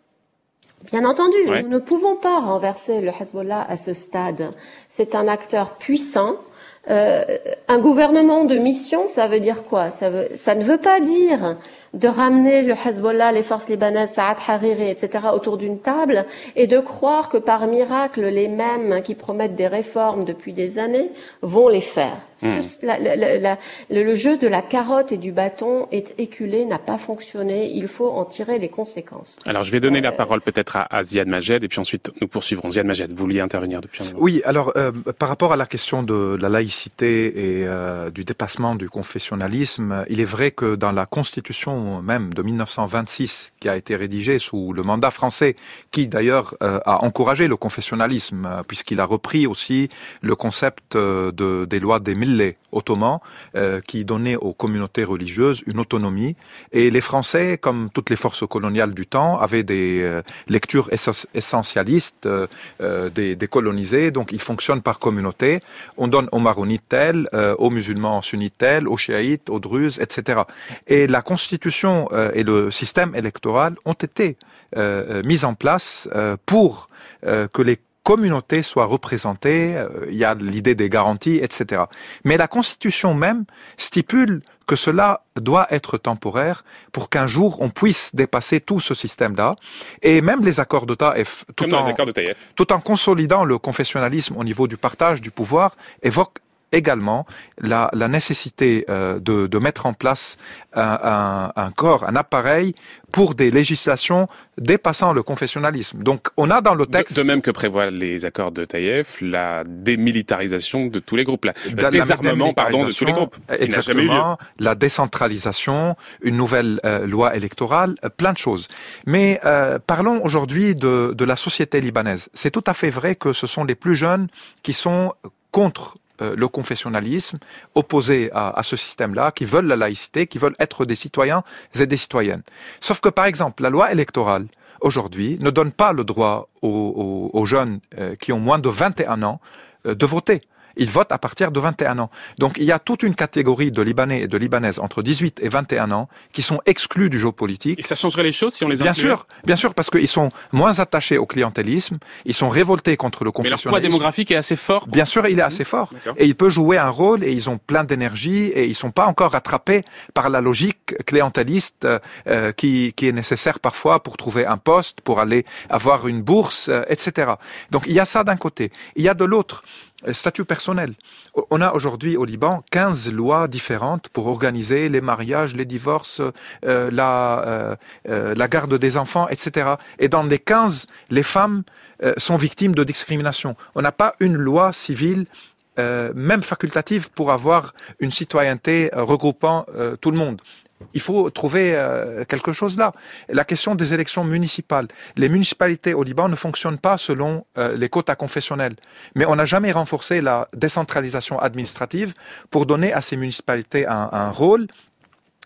Bien entendu, ouais. Nous ne pouvons pas renverser le Hezbollah à ce stade. C'est un acteur puissant. Euh, un gouvernement de mission, ça veut dire quoi ? Ça veut, ça ne veut pas dire de ramener le Hezbollah, les forces libanaises, Saad Hariri, et cetera autour d'une table et de croire que par miracle, les mêmes qui promettent des réformes depuis des années vont les faire. Mmh. La, la, la, la, le jeu de la carotte et du bâton est éculé, n'a pas fonctionné. Il faut en tirer les conséquences. Alors, je vais donner euh, la parole peut-être à, à Ziad Majed et puis ensuite nous poursuivrons. Ziad Majed, vous vouliez intervenir depuis un moment. Oui, alors euh, par rapport à la question de la laïcité et euh, du dépassement du confessionnalisme, il est vrai que dans la Constitution même de mille neuf cent vingt-six, qui a été rédigée sous le mandat français, qui d'ailleurs euh, a encouragé le confessionnalisme, euh, puisqu'il a repris aussi le concept euh, de, des lois des millets ottomans, euh, qui donnaient aux communautés religieuses une autonomie. Et les Français, comme toutes les forces coloniales du temps, avaient des euh, lectures essentialistes euh, euh, des, des colonisés, donc ils fonctionnent par communauté. On donne aux maronites tel, euh, aux musulmans sunnites tel, aux chiites, aux druzes, et cetera. Et la Constitution et le système électoral ont été euh, mis en place euh, pour euh, que les communautés soient représentées. Euh, il y a l'idée des garanties, et cetera. Mais la Constitution même stipule que cela doit être temporaire pour qu'un jour on puisse dépasser tout ce système-là. Et même les accords de Taïf, tout, Comme dans les accords de Taïf. tout en consolidant le confessionnalisme au niveau du partage du pouvoir, évoquent également la, la nécessité euh, de, de mettre en place un, un, un corps, un appareil pour des législations dépassant le confessionnalisme. Donc on a dans le texte... De, de même que prévoient les accords de Taïf, la démilitarisation de tous les groupes, la, le la, désarmement la pardon, de tous les groupes. Exactement, la décentralisation, une nouvelle euh, loi électorale, euh, plein de choses. Mais euh, parlons aujourd'hui de, de la société libanaise. C'est tout à fait vrai que ce sont les plus jeunes qui sont contre le confessionnalisme, opposés à, à ce système-là, qui veulent la laïcité, qui veulent être des citoyens et des citoyennes. Sauf que, par exemple, la loi électorale, aujourd'hui, ne donne pas le droit aux, aux, aux jeunes euh, qui ont moins de vingt et un ans euh, de voter. Ils votent à partir de vingt et un ans. Donc il y a toute une catégorie de Libanais et de Libanaises entre dix-huit et vingt et un ans qui sont exclus du jeu politique. Et ça changerait les choses si on les incluait ? Bien sûr, bien sûr, parce qu'ils sont moins attachés au clientélisme, ils sont révoltés contre le confessionnalisme. Mais leur poids démographique est assez fort. Bien sûr, il est assez fort. D'accord. Et il peut jouer un rôle et ils ont plein d'énergie et ils sont pas encore rattrapés par la logique clientéliste euh, qui, qui est nécessaire parfois pour trouver un poste, pour aller avoir une bourse, euh, et cetera. Donc il y a ça d'un côté. Il y a de l'autre. Statut personnel. On a aujourd'hui au Liban quinze lois différentes pour organiser les mariages, les divorces, euh, la, euh, euh, la garde des enfants, et cetera. Et dans les quinze, les femmes euh, sont victimes de discrimination. On n'a pas une loi civile, euh, même facultative, pour avoir une citoyenneté euh, regroupant euh, tout le monde. Il faut trouver euh, quelque chose là. La question des élections municipales. Les municipalités au Liban ne fonctionnent pas selon euh, les quotas confessionnels. Mais on n'a jamais renforcé la décentralisation administrative pour donner à ces municipalités un, un rôle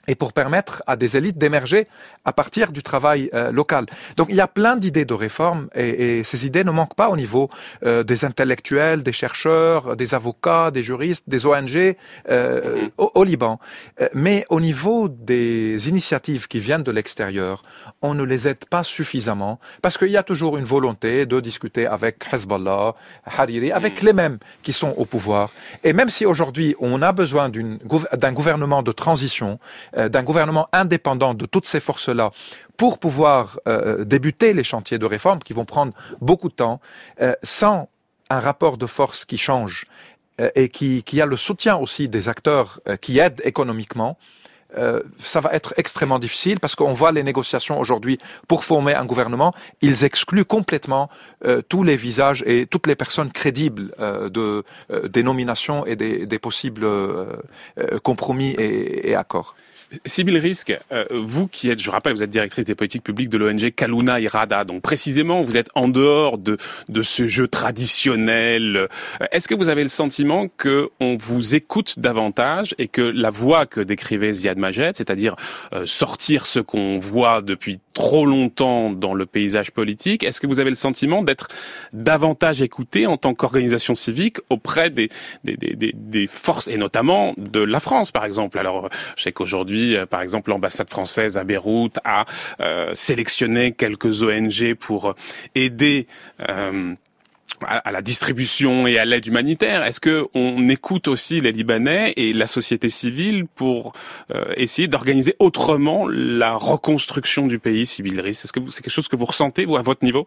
et pour permettre à des élites d'émerger à partir du travail euh, local. Donc il y a plein d'idées de réforme et, et ces idées ne manquent pas au niveau euh, des intellectuels, des chercheurs, des avocats, des juristes, des O N G euh, au, au Liban. Euh, mais au niveau des initiatives qui viennent de l'extérieur, on ne les aide pas suffisamment parce qu'il y a toujours une volonté de discuter avec Hezbollah, Hariri, avec les mêmes qui sont au pouvoir. Et même si aujourd'hui on a besoin d'une, d'un gouvernement de transition, d'un gouvernement indépendant de toutes ces forces-là pour pouvoir euh, débuter les chantiers de réforme qui vont prendre beaucoup de temps, euh, sans un rapport de force qui change euh, et qui, qui a le soutien aussi des acteurs euh, qui aident économiquement, euh, ça va être extrêmement difficile parce qu'on voit les négociations aujourd'hui pour former un gouvernement, ils excluent complètement euh, tous les visages et toutes les personnes crédibles euh, de, euh, des nominations et des, des possibles euh, euh, compromis et, et accords. Sybille Rizk, euh, vous qui êtes, je rappelle, vous êtes directrice des politiques publiques de l'O N G Kaluna Irada, donc précisément vous êtes en dehors de, de ce jeu traditionnel. Est-ce que vous avez le sentiment que on vous écoute davantage et que la voie que décrivait Ziad Majed, c'est-à-dire euh, sortir ce qu'on voit depuis trop longtemps dans le paysage politique, est-ce que vous avez le sentiment d'être davantage écouté en tant qu'organisation civique auprès des, des, des, des, des forces, et notamment de la France, par exemple? Alors, je sais qu'aujourd'hui, par exemple, l'ambassade française à Beyrouth a euh, sélectionné quelques O N G pour aider euh, à la distribution et à l'aide humanitaire. Est-ce que on écoute aussi les Libanais et la société civile pour euh, essayer d'organiser autrement la reconstruction du pays, Sybille Rizk? Est-ce que c'est quelque chose que vous ressentez, vous, à votre niveau?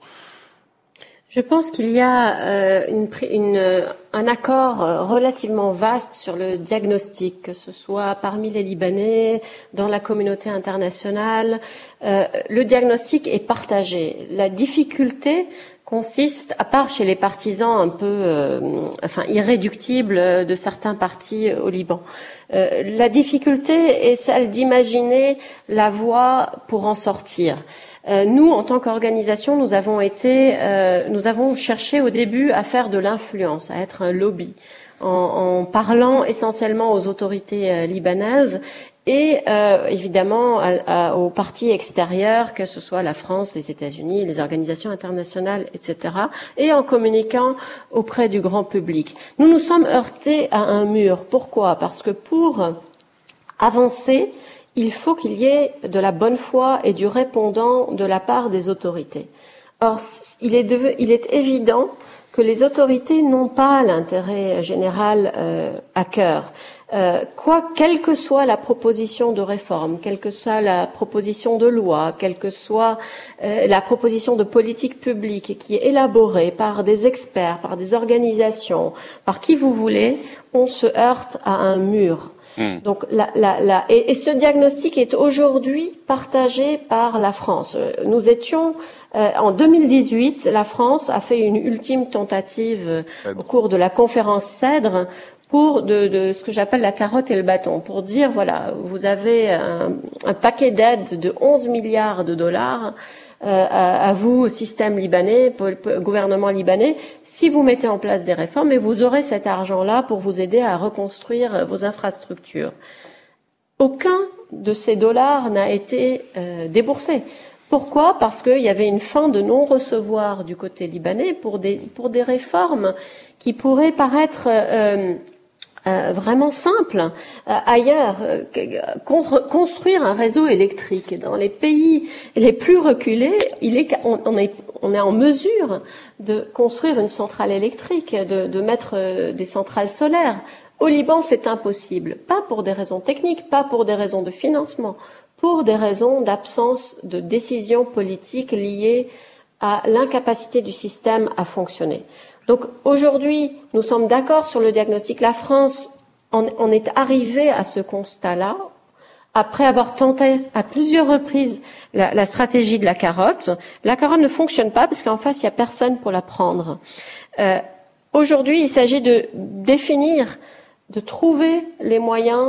Je pense qu'il y a euh, une, une, un accord relativement vaste sur le diagnostic, que ce soit parmi les Libanais, dans la communauté internationale. Euh, le diagnostic est partagé. La difficulté consiste, à part chez les partisans un peu, euh, enfin, irréductibles de certains partis au Liban, euh, la difficulté est celle d'imaginer la voie pour en sortir. Euh, nous, en tant qu'organisation, nous avons été, euh, nous avons cherché au début à faire de l'influence, à être un lobby, en, en parlant essentiellement aux autorités euh, libanaises et euh, évidemment à, à, aux partis extérieurs, que ce soit la France, les États-Unis, les organisations internationales, et cetera, et en communiquant auprès du grand public. Nous nous sommes heurtés à un mur. Pourquoi? Parce que pour avancer, il faut qu'il y ait de la bonne foi et du répondant de la part des autorités. Or, il est, de, il est évident que les autorités n'ont pas l'intérêt général euh, à cœur. Euh, quoi, quelle que soit la proposition de réforme, quelle que soit la proposition de loi, quelle que soit euh, la proposition de politique publique qui est élaborée par des experts, par des organisations, par qui vous voulez, on se heurte à un mur. Mmh. Donc, la, la, la, et, et ce diagnostic est aujourd'hui partagé par la France. Nous étions euh, en deux mille dix-huit, la France a fait une ultime tentative euh, au cours de la conférence CEDRE pour de, de ce que j'appelle la carotte et le bâton, pour dire voilà, vous avez un, un paquet d'aides de onze milliards de dollars. Euh, à, à vous, au système libanais, au gouvernement libanais, si vous mettez en place des réformes, et vous aurez cet argent-là pour vous aider à reconstruire vos infrastructures. Aucun de ces dollars n'a été euh, déboursé. Pourquoi? Parce qu'il y avait une fin de non-recevoir du côté libanais pour des, pour des réformes qui pourraient paraître euh, Euh, vraiment simple euh, ailleurs, euh, contre, construire un réseau électrique dans les pays les plus reculés, il est on, on est on est en mesure de construire une centrale électrique, de, de mettre euh, des centrales solaires. Au Liban, c'est impossible, pas pour des raisons techniques, pas pour des raisons de financement, pour des raisons d'absence de décision politique liées à l'incapacité du système à fonctionner. Donc aujourd'hui, nous sommes d'accord sur le diagnostic. La France en, en est arrivée à ce constat-là après avoir tenté à plusieurs reprises la, la stratégie de la carotte. La carotte ne fonctionne pas parce qu'en face, il n'y a personne pour la prendre. Euh, aujourd'hui, il s'agit de définir, de trouver les moyens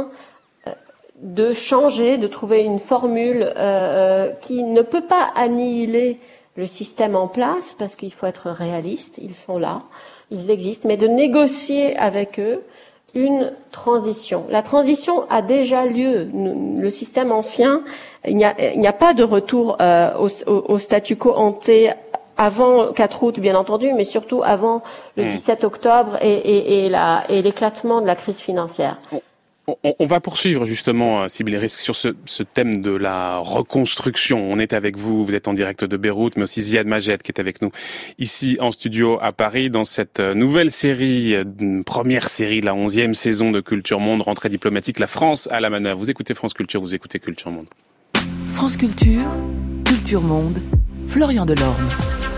de changer, de trouver une formule euh, qui ne peut pas annihiler le système en place, parce qu'il faut être réaliste, ils sont là, ils existent, mais de négocier avec eux une transition. La transition a déjà lieu. Le système ancien, il n'y a, il n'y a pas de retour euh, au, au, au statu quo ante avant quatre août, bien entendu, mais surtout avant le dix-sept octobre et, et, et, la, et l'éclatement de la crise financière. On, on va poursuivre justement, Sybille Rysк, sur ce, ce thème de la reconstruction. On est avec vous, vous êtes en direct de Beyrouth, mais aussi Ziad Majed qui est avec nous ici en studio à Paris dans cette nouvelle série, une première série, la onzième saison de Culture Monde, rentrée diplomatique, la France à la manœuvre. Vous écoutez France Culture, vous écoutez Culture Monde. France Culture, Culture Monde, Florian Delorme.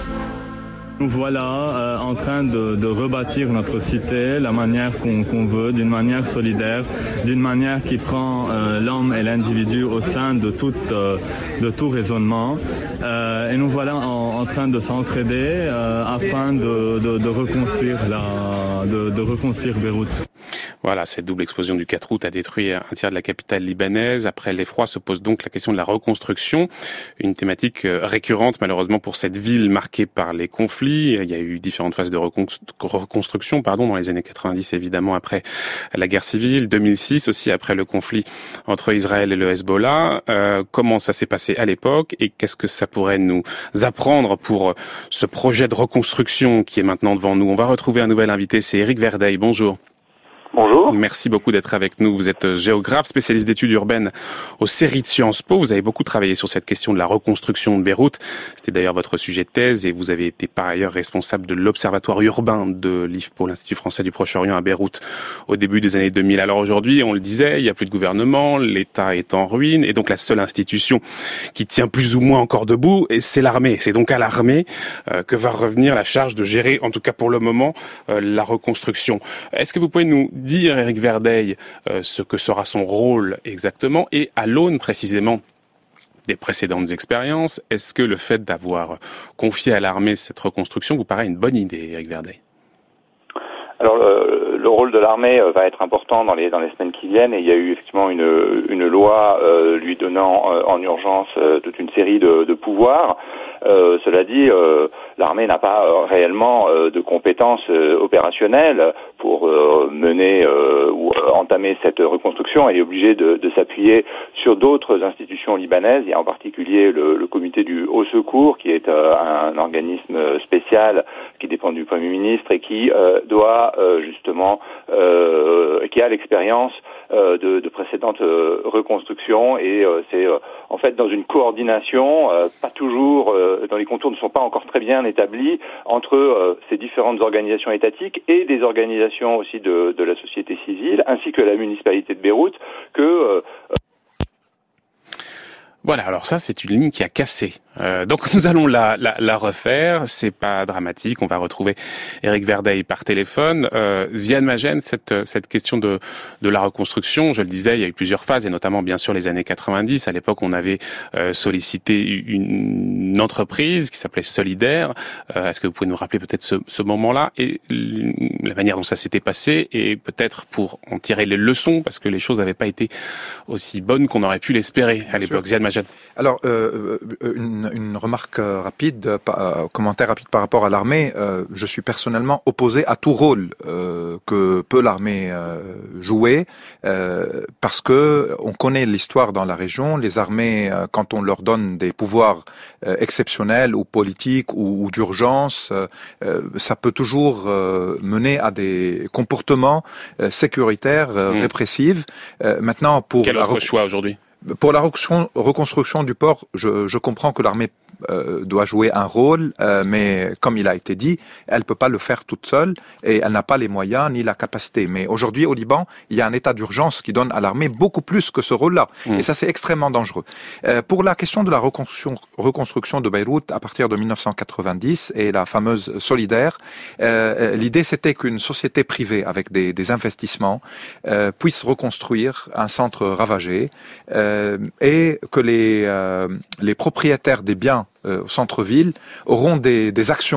Nous voilà euh, en train de, de rebâtir notre cité, la manière qu'on, qu'on veut, d'une manière solidaire, d'une manière qui prend euh, l'homme et l'individu au sein de tout, euh, de tout raisonnement. Euh, et nous voilà en, en train de s'entraider euh, afin de, de, de reconstruire la, de, de reconstruire Beyrouth. Voilà, cette double explosion du quatre août a détruit un tiers de la capitale libanaise. Après l'effroi se pose donc la question de la reconstruction, une thématique récurrente malheureusement pour cette ville marquée par les conflits. Il y a eu différentes phases de reconstruction, pardon, dans les années quatre-vingt-dix évidemment après la guerre civile, deux mille six aussi après le conflit entre Israël et le Hezbollah. Euh, comment ça s'est passé à l'époque et qu'est-ce que ça pourrait nous apprendre pour ce projet de reconstruction qui est maintenant devant nous? On va retrouver un nouvel invité, c'est Eric Verdeil. Bonjour. Bonjour. Merci beaucoup d'être avec nous. Vous êtes géographe, spécialiste d'études urbaines au C E R I de Sciences Po. Vous avez beaucoup travaillé sur cette question de la reconstruction de Beyrouth. C'était d'ailleurs votre sujet de thèse et vous avez été par ailleurs responsable de l'Observatoire urbain de l'I F P O, l'Institut français du Proche-Orient à Beyrouth, au début des années deux mille. Alors aujourd'hui, on le disait, il n'y a plus de gouvernement, l'État est en ruine et donc la seule institution qui tient plus ou moins encore debout, c'est l'armée. C'est donc à l'armée euh, que va revenir la charge de gérer, en tout cas pour le moment, euh, la reconstruction. Est-ce que vous pouvez nous dire, Eric Verdeil, euh, ce que sera son rôle exactement et à l'aune précisément des précédentes expériences, est-ce que le fait d'avoir confié à l'armée cette reconstruction vous paraît une bonne idée, Eric Verdeil? Alors le, le rôle de l'armée va être important dans les dans les semaines qui viennent et il y a eu effectivement une une loi euh, lui donnant euh, en urgence euh, toute une série de, de pouvoirs. Euh, cela dit, euh, l'armée n'a pas euh, réellement euh, de compétences euh, opérationnelles pour euh, mener euh, ou euh, entamer cette reconstruction. Elle est obligée de, de s'appuyer sur d'autres institutions libanaises. Il y a en particulier le, le comité du Haut Secours, qui est euh, un organisme spécial qui dépend du Premier ministre et qui euh, doit euh, justement, euh, qui a l'expérience euh, de, de précédentes euh, reconstructions. Et euh, c'est euh, en fait dans une coordination, euh, pas toujours euh, dont les contours ne sont pas encore très bien établis entre euh, ces différentes organisations étatiques et des organisations aussi de, de la société civile, ainsi que la municipalité de Beyrouth, que euh, Voilà, alors ça c'est une ligne qui a cassé. Euh, donc nous allons la, la, la refaire, c'est pas dramatique, on va retrouver Eric Verdeil par téléphone. Euh, Ziad Majed, cette, cette question de, de la reconstruction, je le disais, il y a eu plusieurs phases, et notamment bien sûr les années quatre-vingt-dix. À l'époque, on avait euh, sollicité une, une entreprise qui s'appelait Solidaire. Euh, est-ce que vous pouvez nous rappeler peut-être ce, ce moment-là et la manière dont ça s'était passé, et peut-être pour en tirer les leçons, parce que les choses n'avaient pas été aussi bonnes qu'on aurait pu l'espérer à l'époque. Ziad Majed. Alors, euh, une, une remarque rapide, euh, commentaire rapide par rapport à l'armée. Euh, je suis personnellement opposé à tout rôle euh, que peut l'armée euh, jouer, euh, parce que on connaît l'histoire dans la région. Les armées, euh, quand on leur donne des pouvoirs euh, exceptionnels ou politiques ou, ou d'urgence, euh, ça peut toujours euh, mener à des comportements euh, sécuritaires euh, mmh. répressifs. Euh, maintenant, pour quel autre la... choix aujourd'hui? Pour la reconstruction du port, je, je comprends que l'armée euh, doit jouer un rôle, euh, mais comme il a été dit, elle peut pas le faire toute seule et elle n'a pas les moyens ni la capacité. Mais aujourd'hui, au Liban, il y a un état d'urgence qui donne à l'armée beaucoup plus que ce rôle-là. Mmh. Et ça, c'est extrêmement dangereux. Euh, pour la question de la reconstruction, reconstruction de Beyrouth à partir de mille neuf cent quatre-vingt-dix et la fameuse Solidaire, euh, l'idée c'était qu'une société privée avec des, des investissements euh, puisse reconstruire un centre ravagé, euh, et que les, euh, les propriétaires des biens euh, au centre-ville auront des, des actions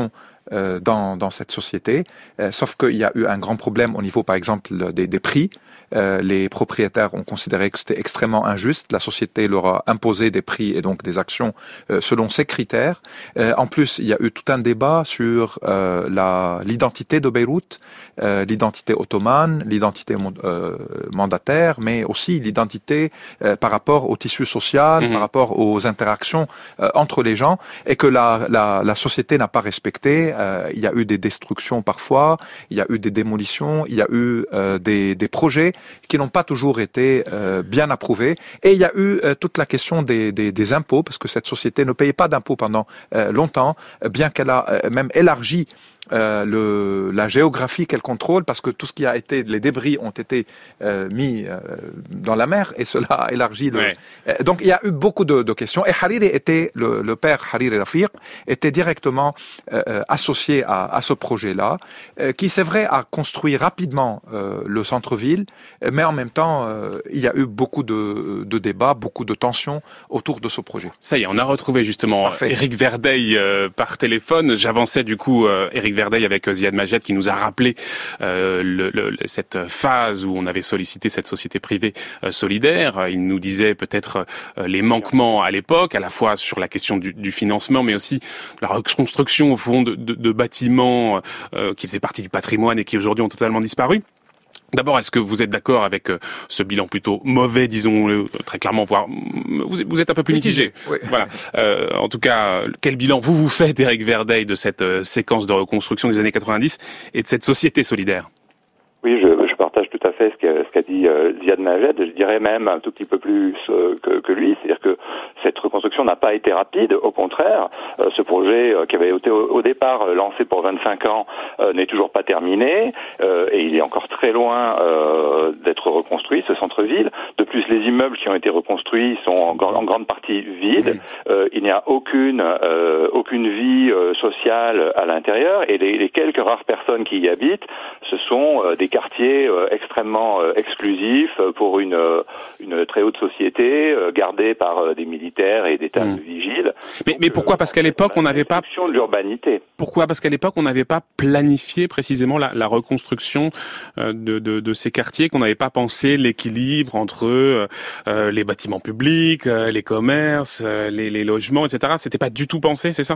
euh, dans, dans cette société, euh, sauf qu'il y a eu un grand problème au niveau, par exemple, des, des prix. Euh, les propriétaires ont considéré que c'était extrêmement injuste. La société leur a imposé des prix et donc des actions euh, selon ces critères. Euh, en plus, il y a eu tout un débat sur euh, la, l'identité de Beyrouth, euh, l'identité ottomane, l'identité euh, mandataire, mais aussi l'identité euh, par rapport au tissu social, mmh. par rapport aux interactions euh, entre les gens, et que la, la, la société n'a pas respecté. Euh, il y a eu des destructions parfois, il y a eu des démolitions, il y a eu euh, des, des projets qui n'ont pas toujours été euh, bien approuvés. Et il y a eu euh, toute la question des, des, des impôts, parce que cette société ne payait pas d'impôts pendant euh, longtemps, bien qu'elle a euh, même élargi Euh, le, la géographie qu'elle contrôle, parce que tout ce qui a été, les débris ont été euh, mis euh, dans la mer, et cela a élargi le... Ouais. Euh, donc il y a eu beaucoup de, de questions, et Hariri était, le, le père Hariri Rafiq, était directement euh, associé à, à ce projet-là, euh, qui c'est vrai a construit rapidement euh, le centre-ville, mais en même temps, euh, il y a eu beaucoup de, de débats, beaucoup de tensions autour de ce projet. Ça y est, on a retrouvé justement Parfait. Éric Verdeil euh, par téléphone. J'avançais du coup, euh, Éric Verdeil avec Ziad Majed qui nous a rappelé euh, le, le, cette phase où on avait sollicité cette société privée euh, solidaire. Il nous disait peut-être euh, les manquements à l'époque, à la fois sur la question du, du financement, mais aussi la reconstruction au fond de, de, de bâtiments euh, qui faisaient partie du patrimoine et qui aujourd'hui ont totalement disparu. D'abord, est-ce que vous êtes d'accord avec euh, ce bilan plutôt mauvais, disons euh, très clairement, voire vous, vous êtes un peu plus mitigé. Oui. Voilà. Euh, en tout cas, quel bilan vous vous faites, Éric Verdeil, de cette euh, séquence de reconstruction des années quatre-vingt-dix et de cette société solidaire? Oui, je, je partage tout à fait ce qu'a, ce qu'a dit euh, Ziad Majed. Je dirais même un tout petit peu plus euh, que, que lui, c'est-à-dire que cette reconstruction n'a pas été rapide. Au contraire, euh, ce projet euh, qui avait été au, au départ euh, lancé pour vingt-cinq ans euh, n'est toujours pas terminé euh, et il est encore très loin euh, d'être reconstruit, ce centre-ville. De plus, les immeubles qui ont été reconstruits sont en, en grande partie vides. Euh, il n'y a aucune euh, aucune vie euh, sociale à l'intérieur, et les, les quelques rares personnes qui y habitent, ce sont euh, des quartiers euh, extrêmement euh, exclusifs pour une euh, une très haute société euh, gardée par euh, des militaires et des tas mmh. de vigiles. Mais, mais pourquoi ? Parce qu'à l'époque, on n'avait pas de l'urbanité. Pourquoi ? Parce qu'à l'époque, on n'avait pas planifié précisément la, la reconstruction euh, de, de, de ces quartiers, qu'on n'avait pas pensé l'équilibre entre euh, euh, les bâtiments publics, euh, les commerces, euh, les, les logements, et cetera. C'était pas du tout pensé, c'est ça ?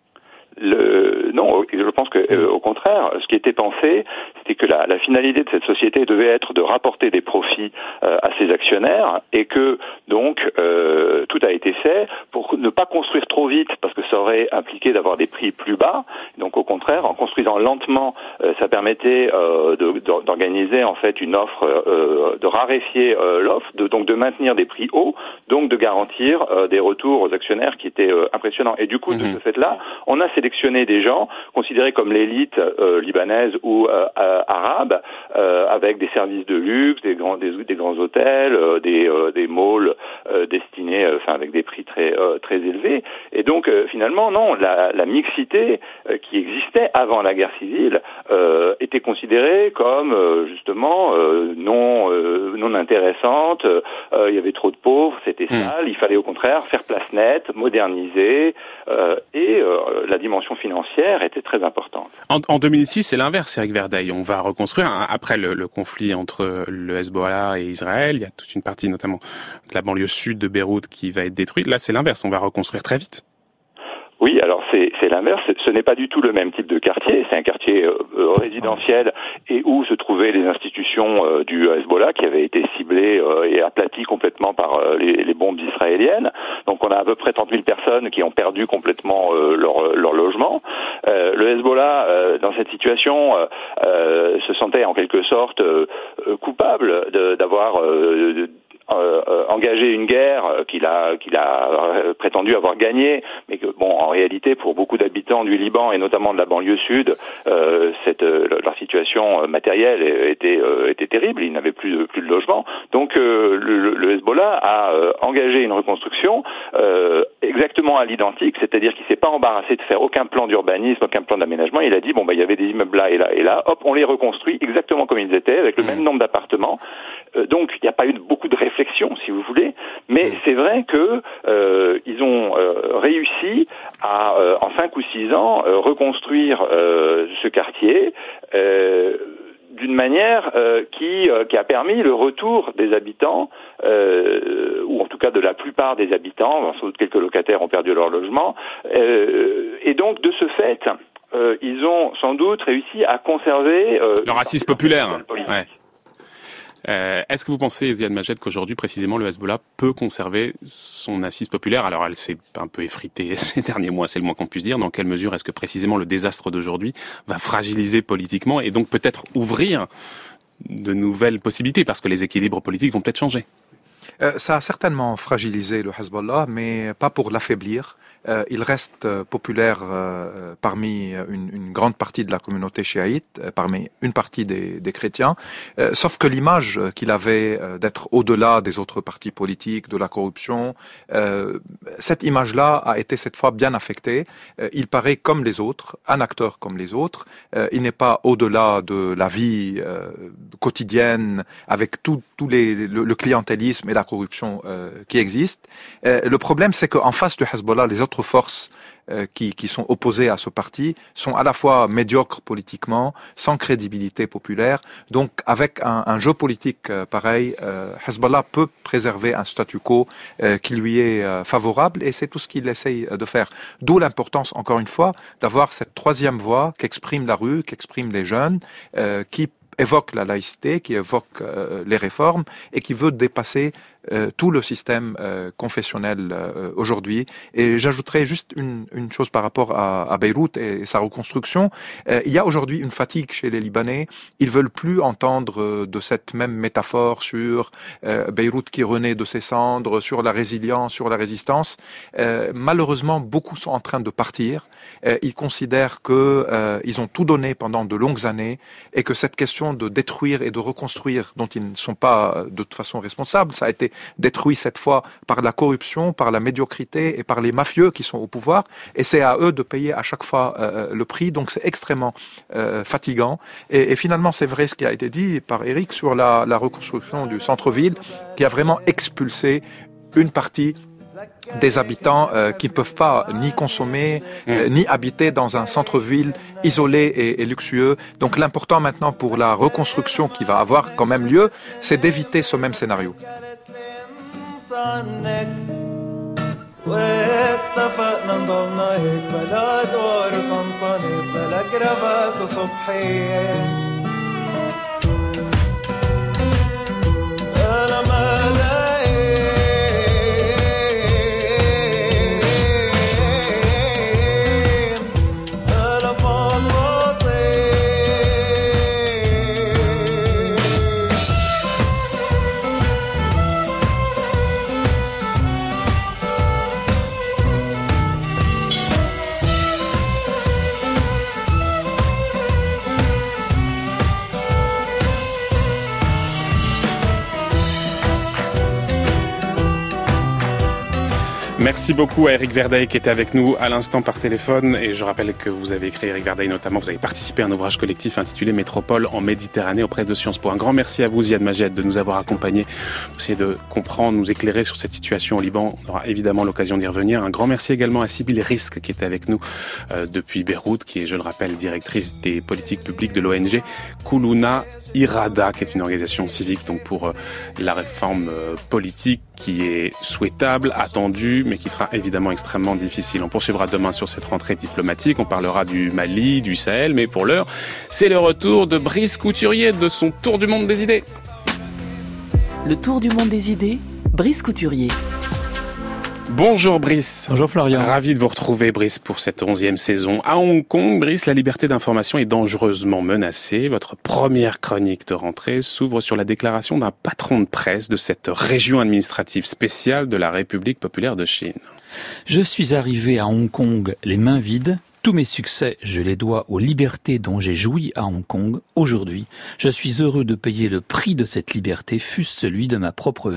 Le... Non, je pense que euh, au contraire, ce qui était pensé, c'était que la, la finalité de cette société devait être de rapporter des profits euh, à ses actionnaires, et que donc euh, tout a été fait pour ne pas construire trop vite, parce que ça aurait impliqué d'avoir des prix plus bas. Donc au contraire, en construisant lentement, euh, ça permettait euh, de, de, d'organiser en fait une offre, euh, de raréfier euh, l'offre, de, donc de maintenir des prix hauts, donc de garantir euh, des retours aux actionnaires qui étaient euh, impressionnants. Et du coup, mmh. de ce fait-là, on a sélectionné des gens considérés comme l'élite euh, libanaise ou euh, euh, arabe, euh, avec des services de luxe, des grands, des, des grands hôtels, euh, des, euh, des malls euh, destinés, euh, enfin avec des prix très euh, très élevés. Et donc euh, finalement, non, la, la mixité euh, qui existait avant la guerre civile euh, était considérée comme euh, justement euh, non euh, non intéressante. Euh, il y avait trop de pauvres, c'était mmh. sale. Il fallait au contraire faire place nette, moderniser, euh, et euh, la dimension financière était très importante. En, en deux mille six, c'est l'inverse, Éric Verdeil. On va reconstruire, hein, après le, le conflit entre le Hezbollah et Israël, il y a toute une partie notamment de la banlieue sud de Beyrouth qui va être détruite. Là, c'est l'inverse, on va reconstruire très vite. Oui, alors c'est, c'est l'inverse. Ce n'est pas du tout le même type de quartier. C'est un quartier euh, résidentiel, et où se trouvaient les institutions euh, du Hezbollah, qui avaient été ciblées euh, et aplaties complètement par euh, les, les bombes israéliennes. Donc on a à peu près trente mille personnes qui ont perdu complètement euh, leur, leur logement. Euh, le Hezbollah, euh, dans cette situation, euh, euh, se sentait en quelque sorte euh, coupable de, d'avoir euh, de, Euh, euh, engagé une guerre euh, qu'il a qu'il a euh, prétendu avoir gagnée, mais que bon, en réalité, pour beaucoup d'habitants du Liban et notamment de la banlieue sud, euh, cette euh, leur situation matérielle était euh, était terrible. Ils n'avaient plus de, plus de logement. Donc euh, le, le Hezbollah a euh, engagé une reconstruction euh, exactement à l'identique, c'est-à-dire qu'il s'est pas embarrassé de faire aucun plan d'urbanisme, aucun plan d'aménagement. Il a dit bon bah il y avait des immeubles là et là et là, hop, on les reconstruit exactement comme ils étaient, avec le mmh. même nombre d'appartements. Euh, donc il n'y a pas eu beaucoup de réflexion réflexion, si vous voulez, mais c'est vrai que euh, ils ont euh, réussi à, euh, en cinq ou six ans, euh, reconstruire euh, ce quartier euh, d'une manière euh, qui, euh, qui a permis le retour des habitants, euh, ou en tout cas de la plupart des habitants, sans doute quelques locataires ont perdu leur logement, euh, et donc de ce fait, euh, ils ont sans doute réussi à conserver euh, leur assise populaire. Ouais. Euh, est-ce que vous pensez, Ziad Majed, qu'aujourd'hui, précisément, le Hezbollah peut conserver son assise populaire? Alors, elle s'est un peu effritée ces derniers mois, c'est le moins qu'on puisse dire. Dans quelle mesure est-ce que, précisément, le désastre d'aujourd'hui va fragiliser politiquement et donc peut-être ouvrir de nouvelles possibilités, parce que les équilibres politiques vont peut-être changer? Euh, ça a certainement fragilisé le Hezbollah, mais pas pour l'affaiblir. Euh, il reste euh, populaire euh, parmi une, une grande partie de la communauté chiite, euh, parmi une partie des, des chrétiens, euh, sauf que l'image qu'il avait euh, d'être au-delà des autres partis politiques, de la corruption, euh, cette image-là a été cette fois bien affectée. Euh, il paraît comme les autres, un acteur comme les autres. Euh, il n'est pas au-delà de la vie euh, quotidienne avec tout, tout les, le, le clientélisme et la corruption euh, qui existent. Euh, le problème, c'est qu'en face du Hezbollah, les autres forces euh, qui, qui sont opposées à ce parti sont à la fois médiocres politiquement, sans crédibilité populaire. Donc, avec un, un jeu politique euh, pareil, euh, Hezbollah peut préserver un statu quo euh, qui lui est euh, favorable, et c'est tout ce qu'il essaye de faire. D'où l'importance, encore une fois, d'avoir cette troisième voix qu'exprime la rue, qu'expriment les jeunes, euh, qui évoque la laïcité, qui évoque euh, les réformes et qui veut dépasser euh, tout le système euh, confessionnel euh, aujourd'hui. Et j'ajouterais juste une, une chose par rapport à, à Beyrouth et, et sa reconstruction. Euh, il y a aujourd'hui une fatigue chez les Libanais. Ils veulent plus entendre euh, de cette même métaphore sur euh, Beyrouth qui renaît de ses cendres, sur la résilience, sur la résistance. Euh, malheureusement, beaucoup sont en train de partir. Euh, ils considèrent que euh, ils ont tout donné pendant de longues années et que cette question de détruire et de reconstruire, dont ils ne sont pas de toute façon responsables, ça a été détruit cette fois par la corruption, par la médiocrité et par les mafieux qui sont au pouvoir, et c'est à eux de payer à chaque fois euh, le prix, donc c'est extrêmement euh, fatigant. Et, et finalement, c'est vrai ce qui a été dit par Eric sur la, la reconstruction du centre-ville, qui a vraiment expulsé une partie des habitants euh, qui ne peuvent pas ni consommer, euh, ni habiter dans un centre-ville isolé et, et luxueux. Donc l'important maintenant pour la reconstruction qui va avoir quand même lieu, c'est d'éviter ce même scénario. Merci beaucoup à Eric Verdeil qui était avec nous à l'instant par téléphone, et je rappelle que vous avez écrit, Eric Verdeil notamment, vous avez participé à un ouvrage collectif intitulé Métropole en Méditerranée aux presses de Sciences Po. Un grand merci à vous, Ziad Majed, de nous avoir accompagnés, pour essayer de comprendre, nous éclairer sur cette situation au Liban. On aura évidemment l'occasion d'y revenir. Un grand merci également à Sybille Rizk qui était avec nous euh, depuis Beyrouth, qui est, je le rappelle, directrice des politiques publiques de l'O N G Koulouna Irada, qui est une organisation civique donc pour euh, la réforme euh, politique qui est souhaitable, attendue, mais qui sera évidemment extrêmement difficile. On poursuivra demain sur cette rentrée diplomatique, on parlera du Mali, du Sahel, mais pour l'heure, c'est le retour de Brice Couturier de son Tour du Monde des idées. Le Tour du Monde des idées, Brice Couturier. Bonjour Brice. Bonjour Florian. Ravi de vous retrouver Brice pour cette onzième saison. À Hong Kong, Brice, la liberté d'information est dangereusement menacée. Votre première chronique de rentrée s'ouvre sur la déclaration d'un patron de presse de cette région administrative spéciale de la République populaire de Chine. Je suis arrivé à Hong Kong les mains vides. Tous mes succès, je les dois aux libertés dont j'ai joui à Hong Kong. Aujourd'hui, je suis heureux de payer le prix de cette liberté, fût-ce celui de ma propre vie.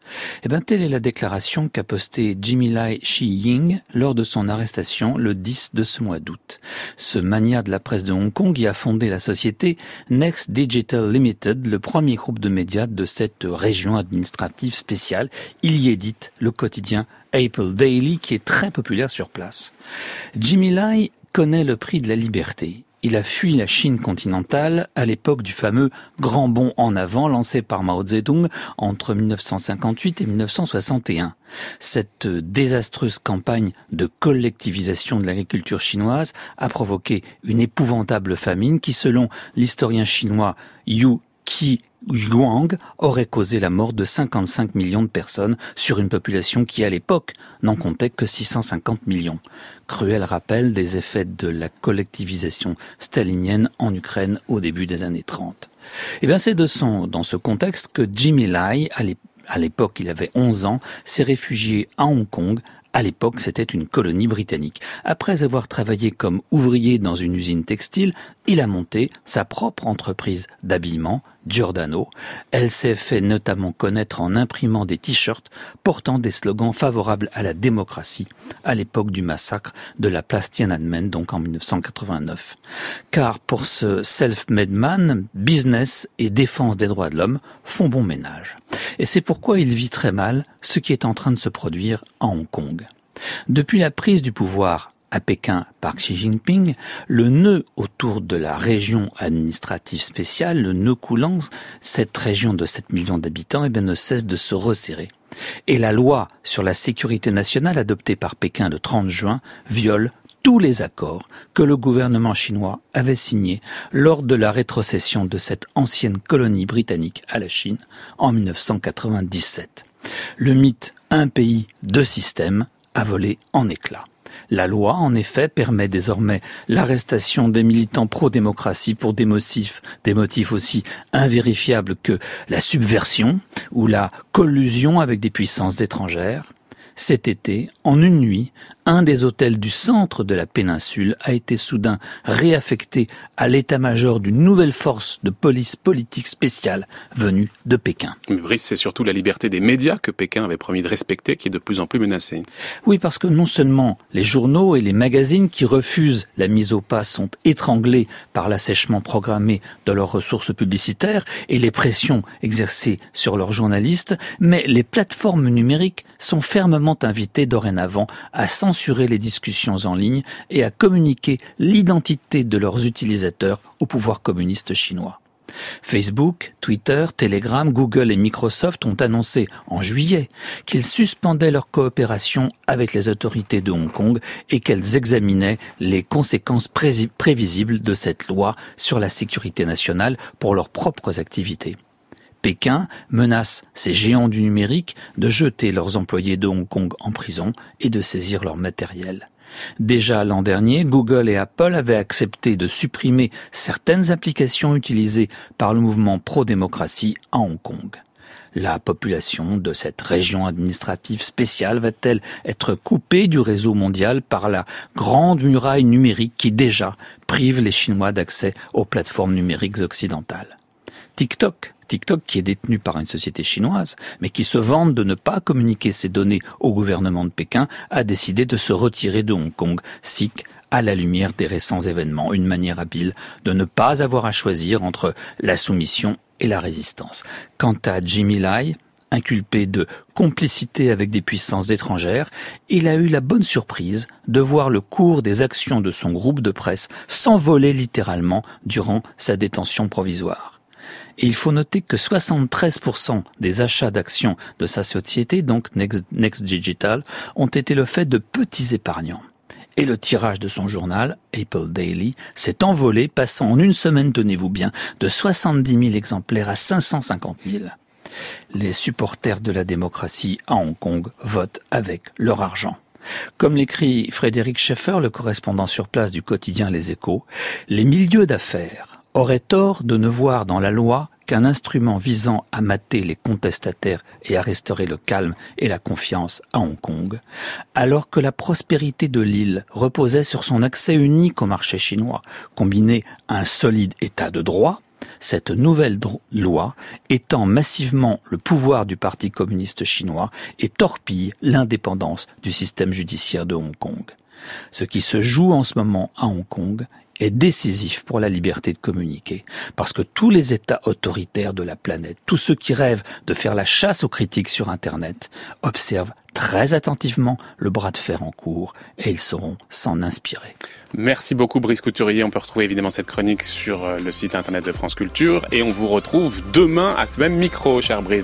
Eh bien, telle est la déclaration qu'a postée Jimmy Lai Shi-ying lors de son arrestation le dix de ce mois d'août. Ce magnat de la presse de Hong Kong y a fondé la société Next Digital Limited, le premier groupe de médias de cette région administrative spéciale. Il y édite le quotidien Apple Daily, qui est très populaire sur place. Jimmy Lai connaît le prix de la liberté. Il a fui la Chine continentale à l'époque du fameux grand bond en avant lancé par Mao Zedong entre mille neuf cent cinquante-huit et mille neuf cent soixante et un. Cette désastreuse campagne de collectivisation de l'agriculture chinoise a provoqué une épouvantable famine qui, selon l'historien chinois Yu Qi Yuang, aurait causé la mort de cinquante-cinq millions de personnes sur une population qui, à l'époque, n'en comptait que six cent cinquante millions. Cruel rappel des effets de la collectivisation stalinienne en Ukraine au début des années trente. Eh bien, c'est de son, dans ce contexte que Jimmy Lai, à l'époque il avait onze ans, s'est réfugié à Hong Kong. À l'époque, c'était une colonie britannique. Après avoir travaillé comme ouvrier dans une usine textile, il a monté sa propre entreprise d'habillement, Giordano. Elle s'est fait notamment connaître en imprimant des t-shirts portant des slogans favorables à la démocratie à l'époque du massacre de la place Tiananmen, donc en mille neuf cent quatre-vingt-neuf. Car pour ce self-made man, business et défense des droits de l'homme font bon ménage. Et c'est pourquoi il vit très mal ce qui est en train de se produire à Hong Kong. Depuis la prise du pouvoir à Pékin par Xi Jinping, le nœud autour de la région administrative spéciale, le nœud coulant, cette région de sept millions d'habitants, eh bien, ne cesse de se resserrer. Et la loi sur la sécurité nationale adoptée par Pékin le trente juin viole tous les accords que le gouvernement chinois avait signés lors de la rétrocession de cette ancienne colonie britannique à la Chine en mille neuf cent quatre-vingt-dix-sept. Le mythe « un pays, deux systèmes » a volé en éclats. La loi, en effet, permet désormais l'arrestation des militants pro-démocratie pour des motifs, des motifs aussi invérifiables que la subversion ou la collusion avec des puissances étrangères. Cet été, en une nuit, un des hôtels du centre de la péninsule a été soudain réaffecté à l'état-major d'une nouvelle force de police politique spéciale venue de Pékin. Mais Brice, c'est surtout la liberté des médias que Pékin avait promis de respecter qui est de plus en plus menacée. Oui, parce que non seulement les journaux et les magazines qui refusent la mise au pas sont étranglés par l'assèchement programmé de leurs ressources publicitaires et les pressions exercées sur leurs journalistes, mais les plateformes numériques sont fermement invitées dorénavant à censurer les discussions en ligne et à communiquer l'identité de leurs utilisateurs au pouvoir communiste chinois. Facebook, Twitter, Telegram, Google et Microsoft ont annoncé en juillet qu'ils suspendaient leur coopération avec les autorités de Hong Kong et qu'elles examinaient les conséquences pré- prévisibles de cette loi sur la sécurité nationale pour leurs propres activités. Pékin menace ces géants du numérique de jeter leurs employés de Hong Kong en prison et de saisir leur matériel. Déjà l'an dernier, Google et Apple avaient accepté de supprimer certaines applications utilisées par le mouvement pro-démocratie à Hong Kong. La population de cette région administrative spéciale va-t-elle être coupée du réseau mondial par la grande muraille numérique qui déjà prive les Chinois d'accès aux plateformes numériques occidentales ? TikTok TikTok, qui est détenu par une société chinoise, mais qui se vante de ne pas communiquer ses données au gouvernement de Pékin, a décidé de se retirer de Hong Kong, S I C, à la lumière des récents événements, une manière habile de ne pas avoir à choisir entre la soumission et la résistance. Quant à Jimmy Lai, inculpé de complicité avec des puissances étrangères, il a eu la bonne surprise de voir le cours des actions de son groupe de presse s'envoler littéralement durant sa détention provisoire. Et il faut noter que soixante-treize pour cent des achats d'actions de sa société, donc Next, Next Digital, ont été le fait de petits épargnants. Et le tirage de son journal, Apple Daily, s'est envolé, passant en une semaine, tenez-vous bien, de soixante-dix mille exemplaires à cinq cent cinquante mille. Les supporters de la démocratie à Hong Kong votent avec leur argent. Comme l'écrit Frédéric Schaeffer, le correspondant sur place du quotidien Les Échos, les milieux d'affaires auraient tort de ne voir dans la loi qu'un instrument visant à mater les contestataires et à restaurer le calme et la confiance à Hong Kong, alors que la prospérité de l'île reposait sur son accès unique au marché chinois, combiné à un solide état de droit, Cette nouvelle dro- loi étend massivement le pouvoir du Parti communiste chinois et torpille l'indépendance du système judiciaire de Hong Kong. Ce qui se joue en ce moment à Hong Kong est décisif pour la liberté de communiquer, parce que tous les États autoritaires de la planète, tous ceux qui rêvent de faire la chasse aux critiques sur Internet, observent très attentivement le bras de fer en cours et ils sauront s'en inspirer. Merci beaucoup Brice Couturier. On peut retrouver évidemment cette chronique sur le site internet de France Culture et on vous retrouve demain à ce même micro, cher Brice.